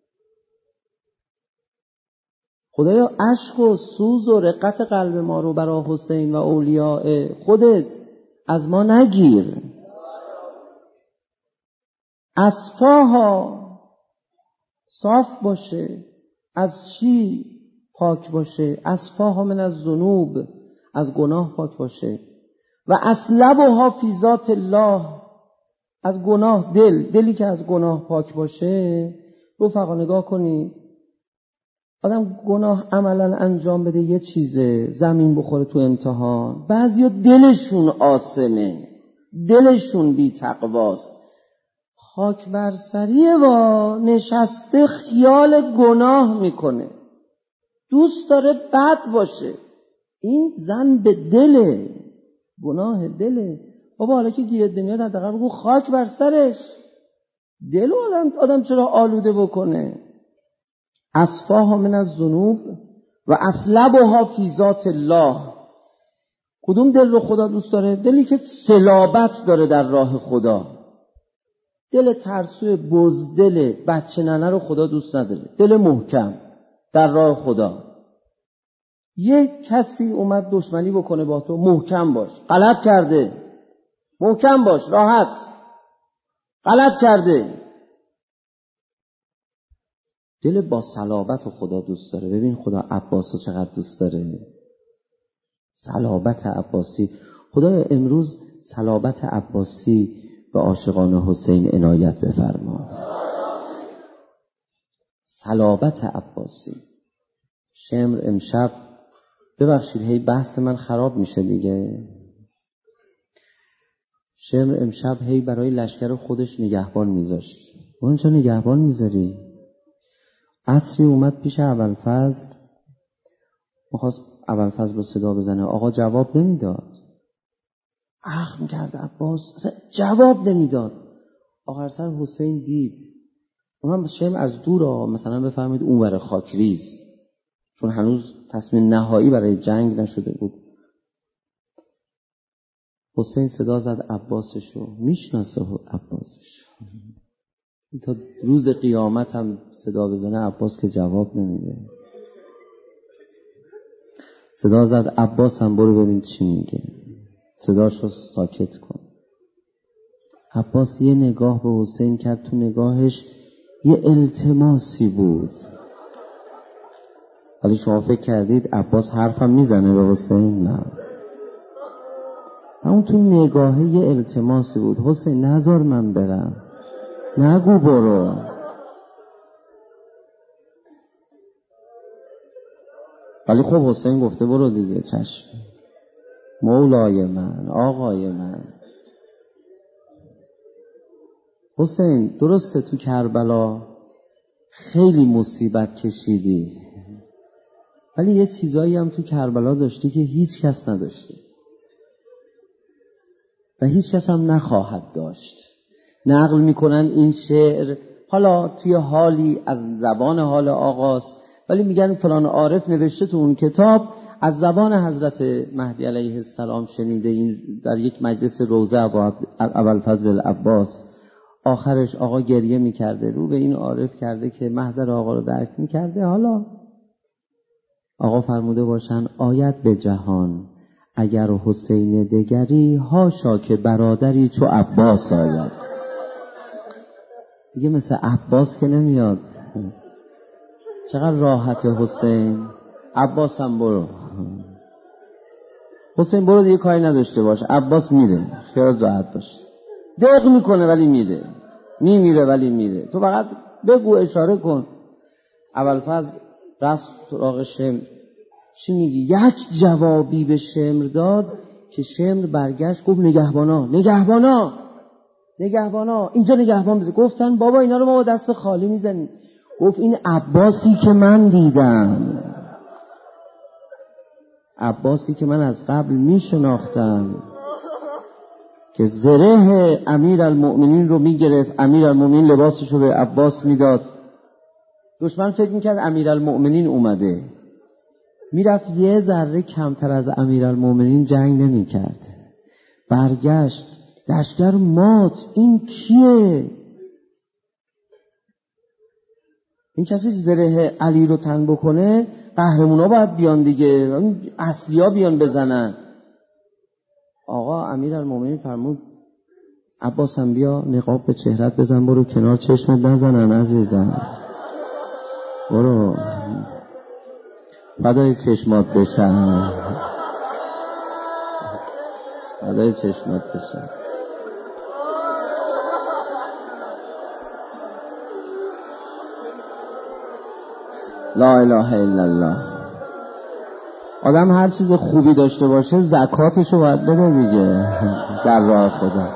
خدایا اشک و سوز و رقت قلب ما رو برای حسین و اولیاء خودت از ما نگیر. اصفاها، صاف باشه. از چی پاک باشه؟ اصفاها من از ذنوب، از گناه پاک باشه. و اسلبها فی ذات الله، از گناه، دل دلی که از گناه پاک باشه. رفقا نگاه کنید، آدم گناه عملا انجام بده یه چیزه، زمین بخوره تو امتحان. بعضیا دلشون آسمه، دلشون بی تقواست، خاک بر سریه و نشسته خیال گناه میکنه، دوست داره بد باشه. این زن به دله، گناه دله. بابا حالا که گیرت نمیاد حداقل بگو خاک بر سرش. دل آدم آدم چرا آلوده بکنه؟ اصفاها من از ذنوب و اسلبها فی ذات الله. کدوم دل رو خدا دوست داره؟ دلی که صلابت داره در راه خدا. دل ترسوی بزدل بچه ننه رو خدا دوست نداره. دل محکم در راه خدا. یک کسی اومد دشمنی بکنه با تو، محکم باش. غلط کرده، محکم باش، راحت. غلط کرده. دل با صلابت رو خدا دوست داره. ببین خدا عباس رو چقدر دوست داره. صلابت عباسی. خدایا امروز صلابت عباسی به عاشقان حسین عنایت بفرما. صلابت عباسی. شمر امشب، ببخشید هی بحث من خراب میشه دیگه. شمر امشب هی برای لشکر خودش نگهبان میذاشت. اون چه نگهبان میذاری؟ عصری اومد پیش ابوالفضل، میخواست ابوالفضل رو صدا بزنه، آقا جواب نمیداد. اخم میکرد عباس، اصلا جواب نمیداد. آخر سر حسین دید، اونم شمر از دور مثلا بفرمایید اونور خاکریز، چون هنوز تصمیم نهایی برای جنگ نشده بود. حسین صدا زد عباسشو، میشناسه عباسش، تا روز قیامت هم صدا بزنه عباس که جواب نمیده. صدا زد عباس هم برو ببین چی میگه، صداشو ساکت کن. عباس یه نگاه به حسین کرد، تو نگاهش یه التماسی بود. ولی شما فکر کردید عباس حرفم میزنه به حسین؟ نه، اون تو نگاهه یه التماسی بود. حسین نذار من برم، نگو برو. ولی خب حسین گفته برو دیگه، چشم. مولای من، آقای من. حسین درسته تو کربلا خیلی مصیبت کشیدی، ولی یه چیزایی هم تو کربلا داشتی که هیچ کس نداشته و هیچ کس هم نخواهد داشت. نقل میکنن این شعر حالا توی حالی از زبان حال آقاست، ولی میگن فلان عارف نوشته تو اون کتاب، از زبان حضرت مهدی علیه السلام شنیده. این در یک مجلس روضه ابوالفضل العباس، آخرش آقا گریه میکرده، رو به این عارف کرده که محضر آقا رو درک میکرده. حالا آقا فرموده باشن آیت به جهان، اگر حسین دگری هاشا که برادری چو عباس آید. دیگه مثل عباس که نمیاد. چقدر راحت حسین. عباس هم برو، حسین برو دیگه کاری نداشته باش. عباس میره، خیال راحت باش. دق میکنه ولی میره، میمیره ولی میره. تو فقط بگو، اشاره کن. ابوالفضل رفت سراغ شمر، چی میگی؟ یک جوابی به شمر داد که شمر برگشت گفت نگهبانا نگهبانا نگهبانا اینجا نگهبان بزن. گفتن بابا اینا رو ما با دست خالی میزنیم. گفت این عباسی که من دیدم، عباسی که من از قبل میشناختم، که زره امیر المؤمنین رو میگرفت، امیر المؤمنین لباسش رو به عباس میداد. دشمن فکر میکرد امیر المؤمنین اومده، میرفت یه ذره کمتر از امیر المؤمنین جنگ نمیکرد. برگشت لشکر مات. این کیه؟ این کسی زره علی رو تن بکنه، قهرمونا باید بیان دیگه، اصلی ها بیان بزنن. آقا امیر المؤمنین فرمود عباس هم بیا نقاب به چهرت بزن، برو کنار چشمت نزنن عزیزم. برو فدای چشمات بشم، فدای چشمات بشم. لا اله الا الله. آدم هر چیز خوبی داشته باشه زکاتشو باید بده دیگه در راه خدا.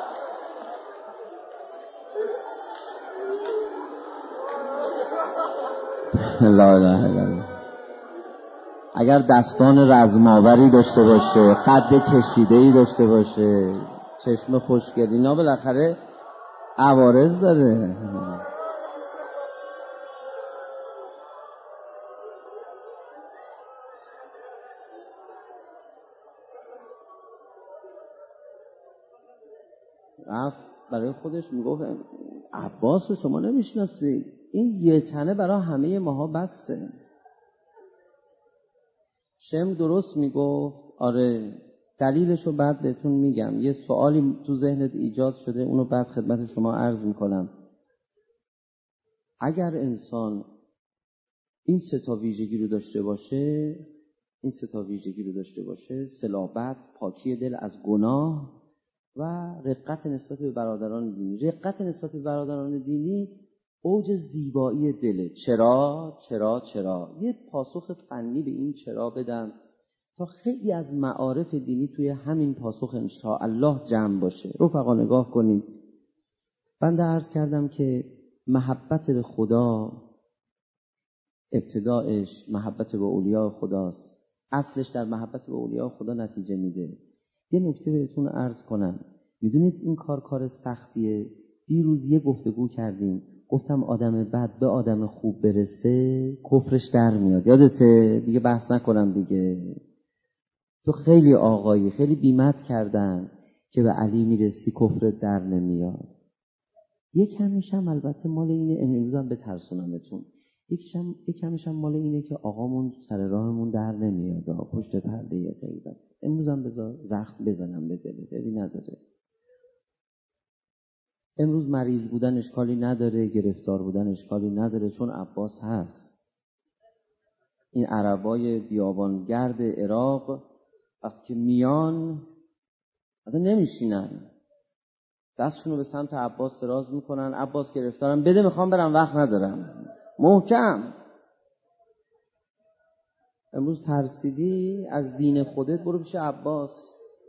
لا اله الا الله. اگر دستان رزماوری داشته باشه، قد کشیده‌ای داشته باشه، چشم خوشگل، اینا بالاخره عوارض داره. رفت برای خودش میگفت عباس رو شما نمیشناسی، این یه تنه برای همه ماها بسه. شم درست میگفت. آره دلیلشو بعد بهتون میگم. یه سوالی تو ذهنت ایجاد شده، اونو بعد خدمت شما عرض میکنم. اگر انسان این سه تا ویژگی رو داشته باشه، این سه تا ویژگی رو داشته باشه، صلابت، پاکی دل از گناه و رقت نسبت به برادران دینی. رقت نسبت به برادران دینی اوج زیبایی دله. چرا؟ چرا؟ چرا؟ یه پاسخ فنی به این چرا بدم تا خیلی از معارف دینی توی همین پاسخ انشاءالله جمع باشه. رفقا نگاه کنید. بنده عرض کردم که محبت به خدا ابتدایش محبت به اولیاء خداست. اصلش در محبت به اولیاء خدا نتیجه میده. یه نکته بهتون عرض کنم. میدونید این کار کار سختیه. دیروز یه گفتگو کردیم، گفتم آدم بد به آدم خوب برسه کفرش در میاد. یادته؟ دیگه بحث نکنم دیگه. تو خیلی آقایی خیلی بیمت کردن که به علی میرسی کفرت در نمیاد. یک کمیشم البته مال اینه، امروزم به ترسونمتون، یکیشم یک کمیشم مال اینه که آقامون سر راهمون در نمیاد، پشت پرده غیبت. امروزم بذار زخم بزنم به دلت، ببین نداره. امروز مریض بودن اشکالی نداره، گرفتار بودن اشکالی نداره، چون عباس هست. این عربای بیابانگرد عراق وقتی که میان اصلا نمیشینن، دستشونو به سمت عباس دراز میکنن. عباس گرفتارم، بده میخوام برم وقت ندارم، محکم. امروز ترسیدی از دین خودت، برو پیش عباس.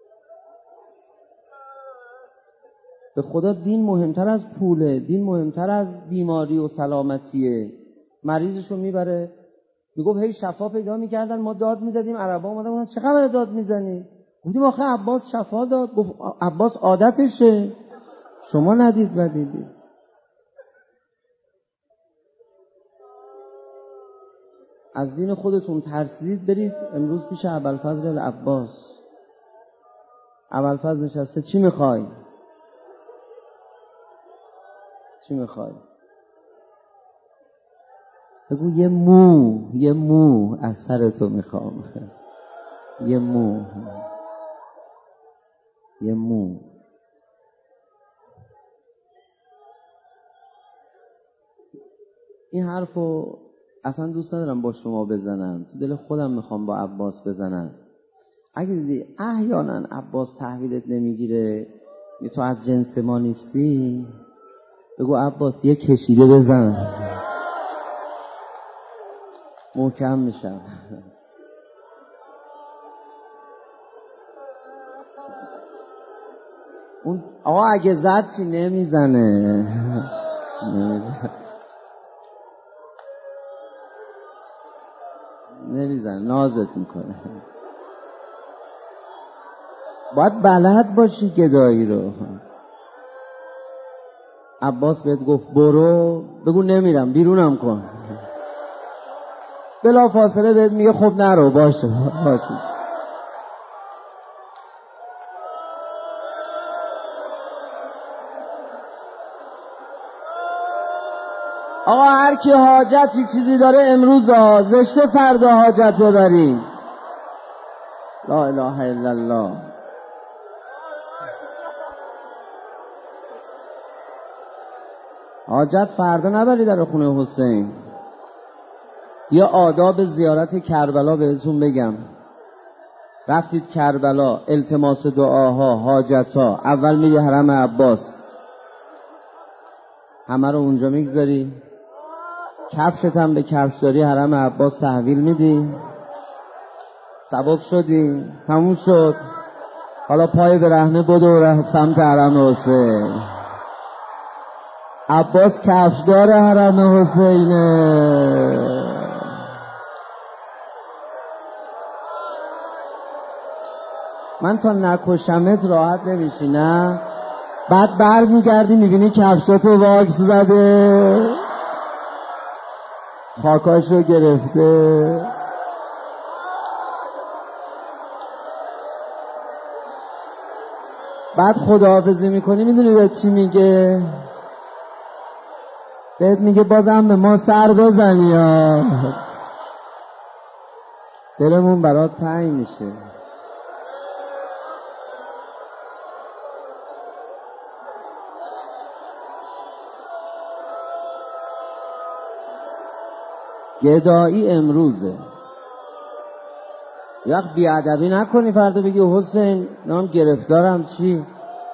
به خدا دین مهمتر از پوله، دین مهمتر از بیماری و سلامتیه. مریضشو میبره، میگفت هی شفا پیدا میکردن، ما داد میزدیم، عربا اومدن گفتن چه خبره داد میزنی؟ گفتیم آخه عباس شفا داد. گفت عباس عادتشه، شما ندید و دیدید. از دین خودتون ترسیدید، برید امروز پیش ابوالفضل العباس. ابوالفضل نشسته، چی میخوای؟ چی میخوای؟ بگو یه مو، یه مو از سر تو میخوام، یه مو، یه مو. این حرفو اصلا دوست ندارم با شما بزنم، تو دل خودم میخوام با عباس بزنم. اگه دیدی احیانا عباس تحویلت نمیگیره، تو از جنس ما نیستی، بگو عباس یه کشیده بزن، محکم میشم. اون آقا اگه زد چی؟ نمیزنه، نمیزنه، نازت میکنه. باید بلد باشی گدایی رو. عباس بهت گفت برو، بگو نمیرم، بیرونم کن. بلا فاصله بهت میگه خب نرو، باشه باشه. آقا هر کی حاجتی چیزی داره امروز ها، زشته فردا حاجت ببریم. لا اله الا الله. حاجت فردا نبری در خونه حسین. یه آداب زیارت کربلا بهتون بگم. رفتید کربلا، التماس دعاها، حاجتها، اول میری حرم عباس، همه رو اونجا میگذاری، کفشت هم به کفشداری حرم عباس تحویل میدی، سبک شدی، تموم شد. حالا پای برهنه بدو و سمت حرم حسین. عباس کفشدار حرم حسینه. من تا نکشمت راحت نمیشی نه؟ بعد بر میگردی میبینی کفشاتو واکس زده، خاکاشو گرفته. بعد خداحافظی میکنی، میدونی به چی میگه؟ بهت میگه بازم به ما سر بزنی یا دلمون برات تنگ میشه. گدایی امروزه. یک وقت بیادبی نکنی فردا بگی حسین نام گرفتارم چی؟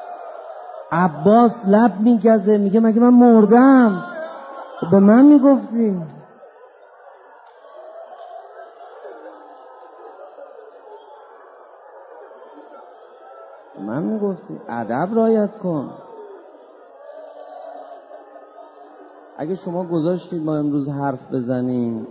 عباس لب میگزه میگه مگه من مردم؟ به من میگفتی. به من میگفتی ادب رعایت کن. اگه شما گذاشتید ما امروز حرف بزنیم،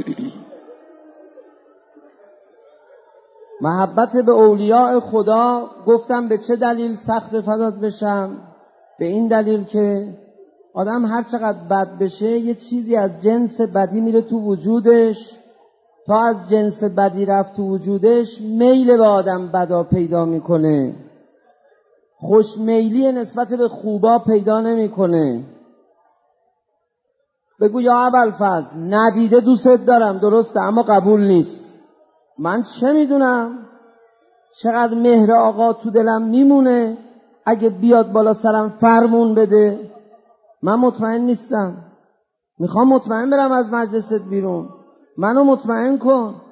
محبت به اولیاء خدا، گفتم به چه دلیل سخت فدات بشم؟ به این دلیل که آدم هر چقدر بد بشه یه چیزی از جنس بدی میره تو وجودش، تا از جنس بدی رفت تو وجودش میل به آدم بدا پیدا میکنه، خوشمیلی نسبت به خوبا پیدا نمیکنه. بگو یا ابوالفضل ندیده دوست دارم، درسته اما قبول نیست. من چه میدونم چقدر مهر آقا تو دلم میمونه اگه بیاد بالا سرم فرمون بده. من مطمئن نیستم، میخوام مطمئن برم از مجلست بیرون، منو مطمئن کن.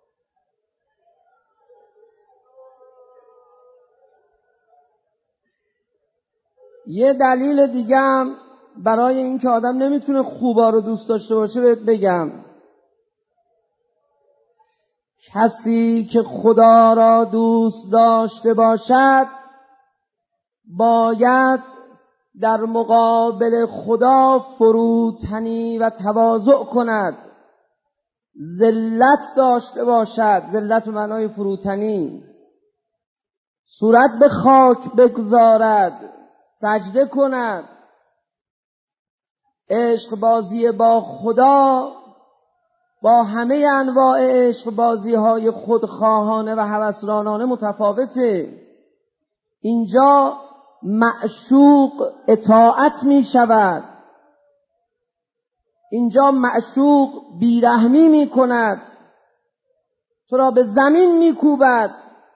یه دلیل دیگه هم برای این که آدم نمیتونه خوبا رو دوست داشته باشه بهت بگم. کسی که خدا را دوست داشته باشد باید در مقابل خدا فروتنی و تواضع کند، ذلت داشته باشد، ذلت به معنای فروتنی، صورت به خاک بگذارد، سجده کند. عشق بازی با خدا با همه انواع عشق بازی های خودخواهانه و هوسرانانه متفاوته. اینجا معشوق اطاعت می شود، اینجا معشوق بیرحمی می کند، تو را به زمین می کوبد.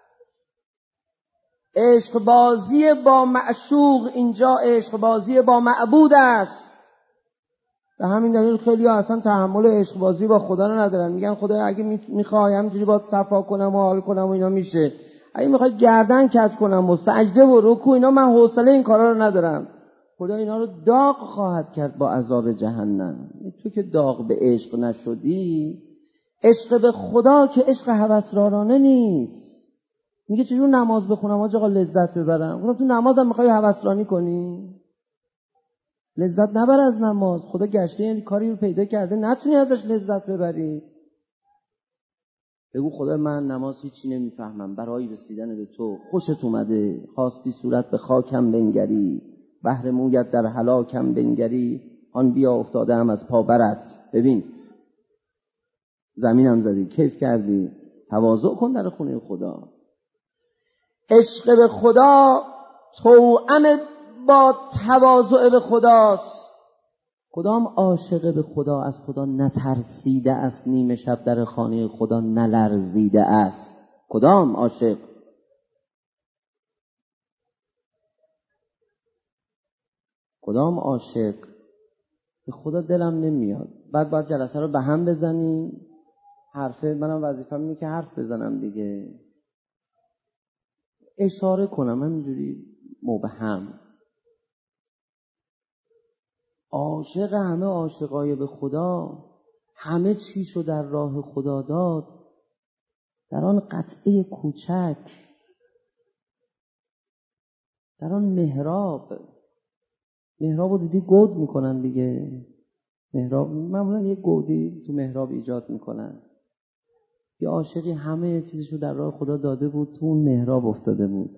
عشق بازی با معشوق اینجا عشق بازی با معبود است. به همین دلیل خیلی ها اصلا تحمل عشق بازی با خدا رو ندارن، میگن خدا اگه میخوای همینجوری باید صفا کنم و حال کنم و اینا میشه، اگه میخوای گردن کج کنم و سجده و رکوع اینا من حوصله این کارا رو ندارم. خدا اینا رو داغ خواهد کرد با عذاب جهنم. تو که داغ به عشق نشدی، عشق به خدا که عشق هوسرانانه نیست. میگه چجور نماز بخونم آقا لذت ببرم؟ خدا تو نمازم میخوای هوسرانی کنی؟ لذت نبر از نماز. خدا گشته یعنی کاری رو پیدا کرده نتونی ازش لذت ببری. بگو خدا من نماز هیچی نمیفهمم، برای رسیدن به تو خوشت اومده، خواستی صورت به خاکم بنگری، بحر مویت در هلاکم بنگری، آن بیا افتادم از پا برت. ببین زمینم زدی، کیف کردی، تواضع کن در خونه خدا. عشق به خدا توأم با تواضع به خداست. کدام عاشق به خدا از خدا نترسیده است، نیمه شب در خانه خدا نلرزیده است؟ کدام عاشق؟ کدام عاشق به خدا دلم نمیاد. بعد باید جلسه رو به هم بزنیم. حرفه منم وظیفه‌م اینه که حرف بزنم دیگه. اشاره کنم همینجوری مبهم. عاشق همه عاشقای به خدا، همه چیشو در راه خدا داد، در آن قطعه کوچک، در آن محراب. محراب رو دیدی گود میکنن دیگه. محراب معمولا یه گودی تو محراب ایجاد میکنن. یه عاشقی همه چیزشو در راه خدا داده بود، تو اون محراب افتاده بود.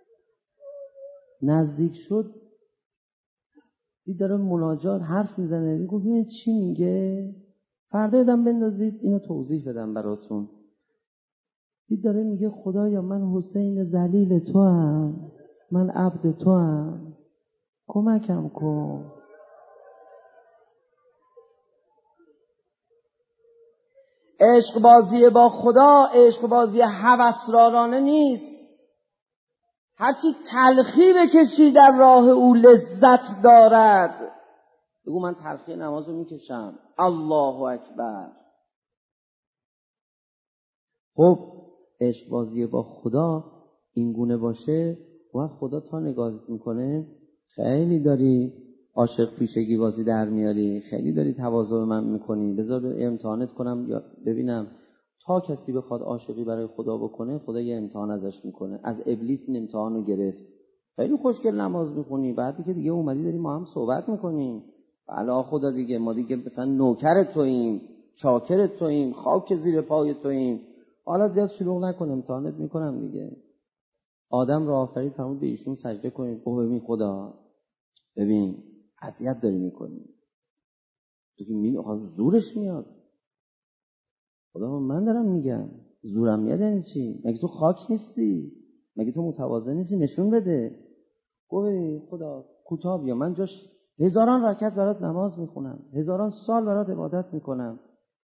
نزدیک شد دید داره مناجات حرف میزنه. میگه ببینید چی میگه، فردا یادم بندازید اینو توضیح بدم براتون. دید داره میگه خدایا من حسین ذلیل تو ام، من عبد تو ام، کمکم کن. عشق بازی با خدا عشق بازی هوسرارانه نیست. هرچی تلخی بکشی در راه او لذت دارد. بگو من تلخی نماز رو میکشم، الله اکبر. خب عشق بازی با خدا این گونه باشه، وقت خدا تا نگاه میکنه خیلی داری عاشق پیشگی بازی در میاری، خیلی داری تواضع من میکنی، بذار امتحانت کنم یا ببینم. تا کسی بخواد عاشقی برای خدا بکنه، خدا یه امتحان ازش میکنه. از ابلیس این امتحان رو گرفت. خیلی خوشگل نماز میخونی، بعدی که دیگه اومدی داری ما هم صحبت میکنیم، بلا خدا دیگه ما دیگه مثلا نوکر توییم، چاکر توییم، خاک زیر پای توییم، حالا زیاد شلوغ نکن، امتحانت میکنم دیگه. آدم را آفرید فرمود به ایشون سجده کنید. اوه ببین خدا، ببین اذیت داری میکنی، تو که می زورش میاد. خدا من دارم میگم زورم میاد یعنی چی؟ مگه تو خاک نیستی؟ مگه تو متواضع نیستی؟ نشون بده. گوه خدا کوتاه بیا، من جاش هزاران رکعت برات نماز میخونم، هزاران سال برات عبادت میکنم.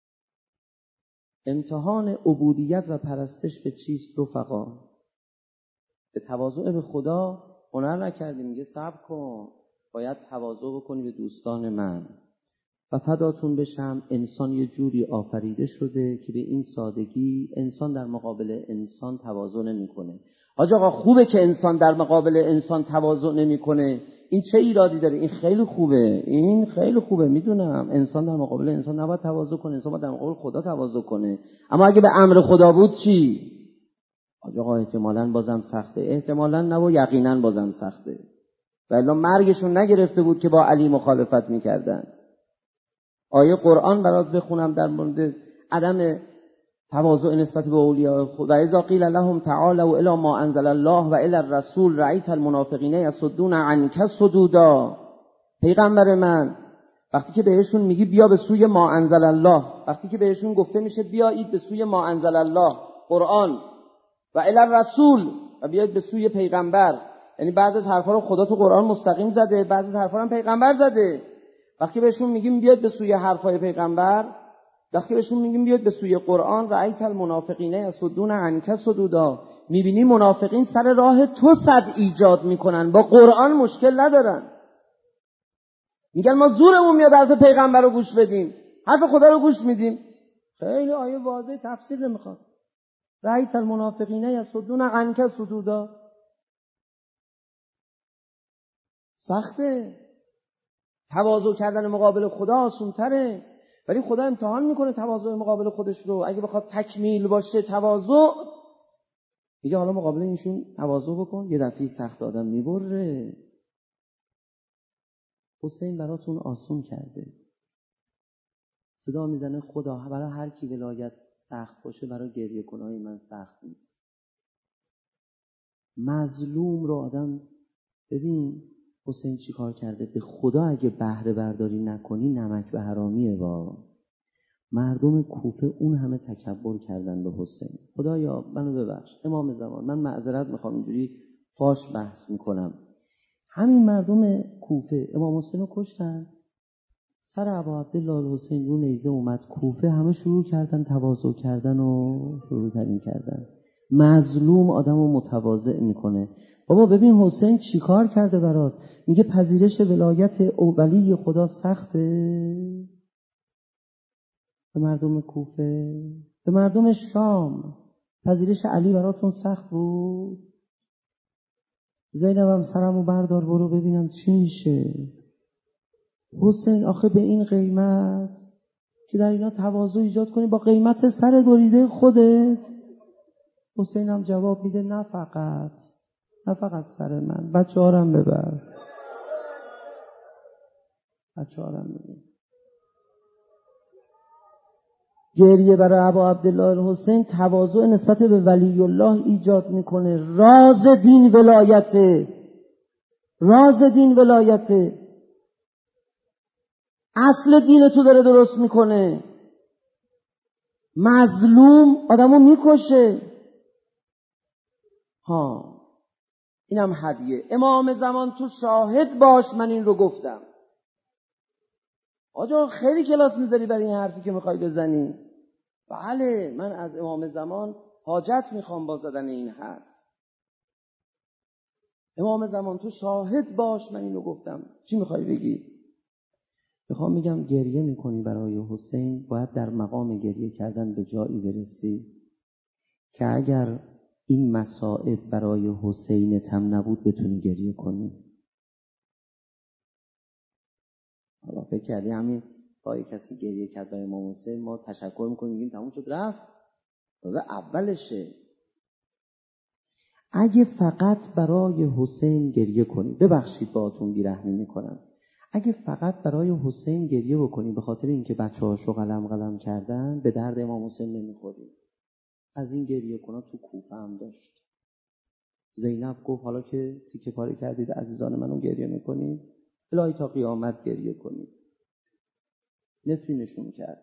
امتحان عبودیت و پرستش به چیست رفقا؟ به تواضع به خدا هنر نکردیم. میگه صبر کن، باید تواضع بکنی به دوستان من. و فداتون بشم انسان یه جوری آفریده شده که به این سادگی انسان در مقابل انسان تواضع نمیکنه. حاج آقا خوبه که انسان در مقابل انسان تواضع نمیکنه، این چه ایرادی داره؟ این خیلی خوبه، این خیلی خوبه، میدونم انسان در مقابل انسان نباید تواضع کنه، انسان باید در مقابل خدا تواضع کنه. اما اگه به امر خدا بود چی؟ حاج آقا احتمالاً بازم سخته. احتمالاً نه و یقینا بازم سخته. والا مرگشون نگرفته بود که با علی مخالفت میکردن. آیه قرآن برات بخونم در مورد عدم تواضع نسبت به اولیاء خدا. اذا قیل لهم تعالوا الی ما انزل الله و الی الرسول رأیت المنافقین یصدون عنک صدودا. پیغمبر من وقتی که بهشون میگی بیا به سوی ما انزل الله، وقتی که بهشون گفته میشه بیایید به سوی ما انزل الله قرآن و الی الرسول و بیایید به سوی پیغمبر، یعنی بعضی از حرفا رو خدا تو قرآن مستقیم زده، بعضی از حرفا رو هم پیغمبر زده. وقتی بهشون میگیم بیاد به سوی حرفای پیغمبر، وقتی بهشون میگیم بیاد به سوی قرآن، رأیت المنافقین یصدون عنک صدودا، میبینی منافقین سر راه تو صد ایجاد میکنن، با قرآن مشکل ندارن. میگن ما زورمون میاد حرف پیغمبر رو گوش بدیم، حرف خدا رو گوش میدیم. خیلی آیه واضح تفسیر نمیخواد. رأیت المنافقین یصدون عنک صدودا. سخته. تواضع کردن مقابل خدا آسان تره، ولی خدا امتحان میکنه تواضع مقابل خودش رو. اگه بخواد تکمیل باشه تواضع، میگه حالا مقابل اینشون تواضع بکن، یه دفعه سخت آدم میبره. حسین براتون آسون کرده. صدا میزنه خدا برای هر کی ولایت سخت باشه، برای گریه کنای من سخت نیست. مظلوم رو آدم ببین حسین چی کار کرده؟ به خدا اگه بهره برداری نکنی نمک به حرامیه. با مردم کوفه اون همه تکبر کردن به حسین. خدایا منو ببخش، امام زمان من معذرت میخوام اینجوری فاش بحث میکنم. همین مردم کوفه امام حسین رو کشتن، سر ابا عبدالله الحسین رو نیزه اومد کوفه، همه شروع کردن تواضع کردن و شروع کردن کردن. مظلوم آدمو متواضع میکنه. بابا ببین حسین چیکار کرده برات. میگه پذیرش ولایت ولی خدا سخته به مردم کوفه، به مردم شام پذیرش علی براتون سخت بود؟ زینبم سرمو بردار برو ببینم چی میشه. حسین آخه به این قیمت که در اینا تواضع ایجاد کنی با قیمت سر گریده خودت. حسین هم جواب میده نه فقط نه فقط سر من، بچه هارم ببر، بچه هارم ببر. گریه برای ابا عبدالله الحسین تواضع نسبت به ولی الله ایجاد میکنه. راز دین ولایته، راز دین ولایته، اصل دین تو داره درست میکنه. مظلوم آدمو میکشه. ها اینم هدیه. امام زمان تو شاهد باش من این رو گفتم. آجا خیلی کلاس میذاری برای این حرفی که میخوای بزنی. بله من از امام زمان حاجت میخوام با زدن این حرف. امام زمان تو شاهد باش من این رو گفتم. چی میخوای بگی؟ میخوام میگم گریه میکنی برای حسین، باید در مقام گریه کردن به جایی برسی که اگر این مصائب برای حسین تم نبود بتونی گریه کنی. حالا فکر کردی همین با کسی گریه کرد برای امام حسین ما تشکر میکنیم میگیم تموم شد رفت؟ تازه اولشه. اگه فقط برای حسین گریه کنی، ببخشید باهاتون بیرحمی میکنم، اگه فقط برای حسین گریه بکنی به خاطر اینکه بچه‌هاشو قلم قلم کردن، به درد امام حسین نمیخوری. از این گریه کنا تو کوفه هم داشت. زینب گفت حالا که تیکه پاره کردید عزیزان منو گریه میکنید، الهی تا قیامت گریه کنید. نفرینشون کرد.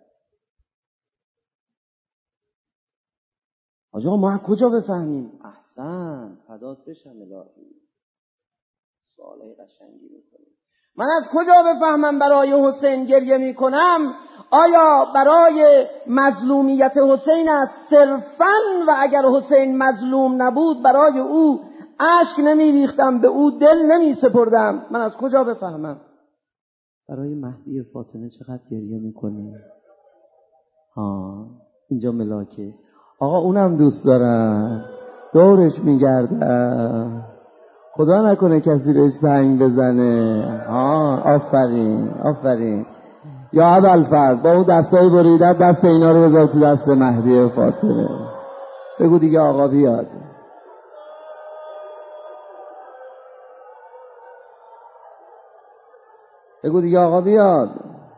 آجا ما کجا بفهمیم؟ احسن فدات بشم الهی. سوالای قشنگی میکنیم. من از کجا بفهمم برای حسین گریه میکنم؟ آیا برای مظلومیت حسین است صرفاً و اگر حسین مظلوم نبود برای او اشک نمیریختم، به او دل نمی سپردم؟ من از کجا بفهمم؟ برای مهدی فاطمه چقدر گریه میکنه؟ ها اینجا ملاکه. آقا اونم دوست دارم، دورش میگردم، خدا نکنه کسی بهش سنگ بزنه. ها آفرین آفرین. یا ابوالفضل با اون دستای بریدت دست اینا رو بذار تو دست مهدی فاطمه. بگو دیگه آقا بیاد. بگو دیگه آقا بیاد.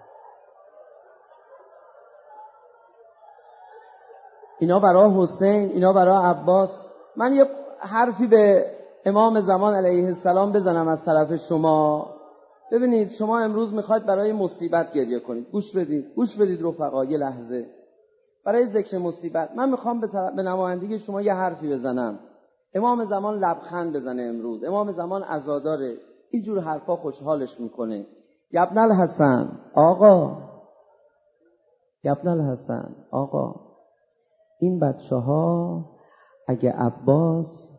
اینا برای حسین، اینا برای عباس. من یه حرفی به امام زمان علیه السلام بزنم از طرف شما. ببینید شما امروز میخواید برای مصیبت گریه کنید. گوش بدید، گوش بدید رفقا یه لحظه. برای ذکر مصیبت من میخوام به, طرف... به نمایندگی شما یه حرفی بزنم. امام زمان لبخند بزنه امروز. امام زمان عزاداره. اینجور حرفا خوشحالش میکنه. یبن الحسن آقا، یبن الحسن آقا، این بچه ها اگه عباس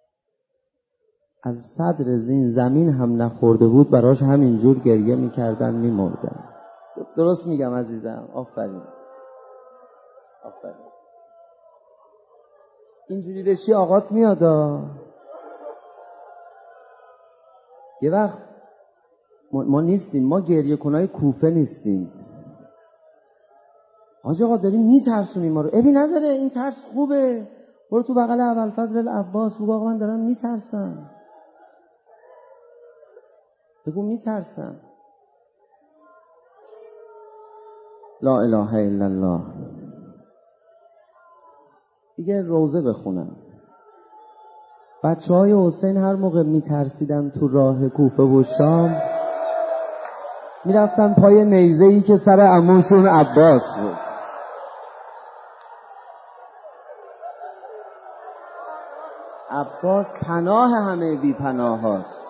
از صدر زین زمین هم نخورده بود براش همینجور گریه میکردن میمردن. درست میگم عزیزم؟ آفرین آفرین. اینجوری بشی آقات میادا. یه وقت ما, ما نیستیم، ما گریه کنای کوفه نیستیم. حاج آقا داریم میترسونیم ما رو. ابی نداره، این ترس خوبه. برو تو بغل ابوالفضل العباس بگو آقا من دارم میترسم. بگو میترسم. لا اله الا الله. دیگه روزه بخونم. بچه های حسین هر موقع میترسیدن تو راه کوفه و شام میرفتن پای نیزه‌ای که سر عموشون عباس بود. عباس پناه همه بی پناه هاست.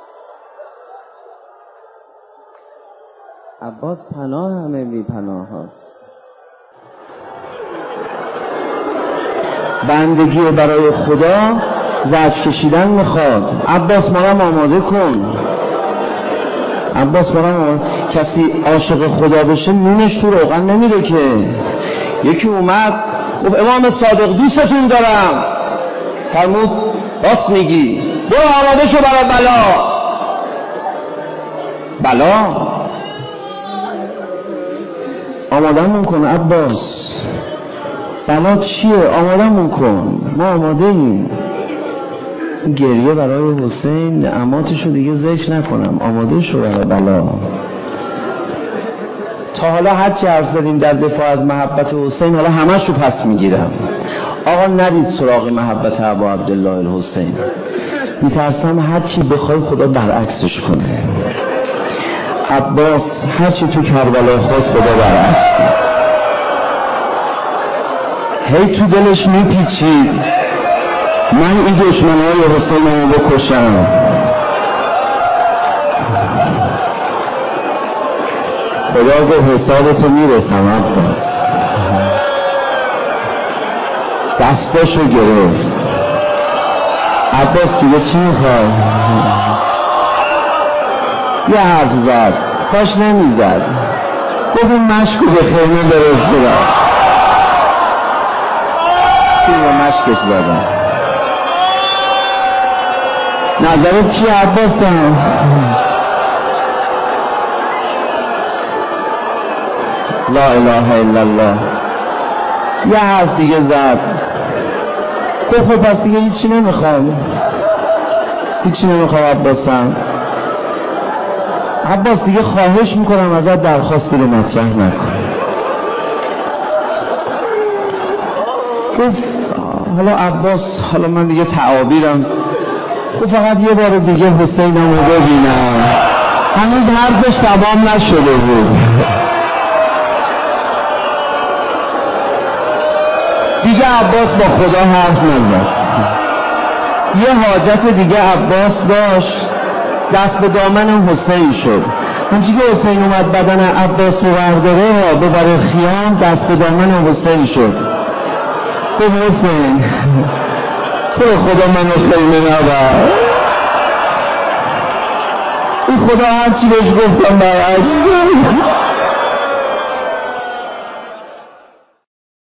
عباس پناه همه بی پناه هاست. بندگی برای خدا زجر کشیدن میخواد. عباس ما رو آماده کن. عباس برام کسی عاشق خدا بشه نونش تو روغن نمیره که. یکی اومد گفت امام صادق دوستتون دارم. فرمود راست میگی، برو آماده شو برای بلا. بلا آمادمون کن عباس. بلا چیه؟ آمادمون کن، ما آماده ایم. گریه برای حسین نعماتشو دیگه ذکر نکنم، آماده شو برای بلا. تا حالا هرچی حرف زدیم در دفاع از محبت حسین، حالا همش رو پس میگیرم. آقا ندید سراغ محبت ابا عبدالله الحسین. میترسم هرچی بخوای خدا برعکسش کنه. عباس هرچی تو کربلا خواست خدا برعکس کنه. هی تو دلش میپیچید من این دشمنای حسین رو بکشم. خدا گفت حسابتو میرسم عباس. دستاشو گرفت. عباس دیگه چی میخوای؟ یه حرف زد، کاش نمیزد. گفت این مشکو به خیمه برسونم. دیگه مشکش زدم. نظرت چیه عباسم؟ لا اله الا الله. یه حرف دیگه زد. گفت خب پس دیگه هیچی نمیخوام، هیچی نمیخوام عباسم. عباس دیگه خواهش میکنم ازت درخواستی رو مطرح نکن. گفت حالا عباس، حالا من دیگه تعابیرم. گفت فقط یه بار دیگه حسینم رو ببینم. هنوز حرفش تمام نشده بود. دیگه عباس با خدا حرف نزد. یه حاجت دیگه عباس داشت، دست به دامن حسین شد. همچنین که حسین اومد بدن عباس رو برداره ببره خیام، دست به دامن حسین شد. گفت حسین تو رو خدا منو خیمه نبر. این خدا هرچی بهش گفتم برعکس.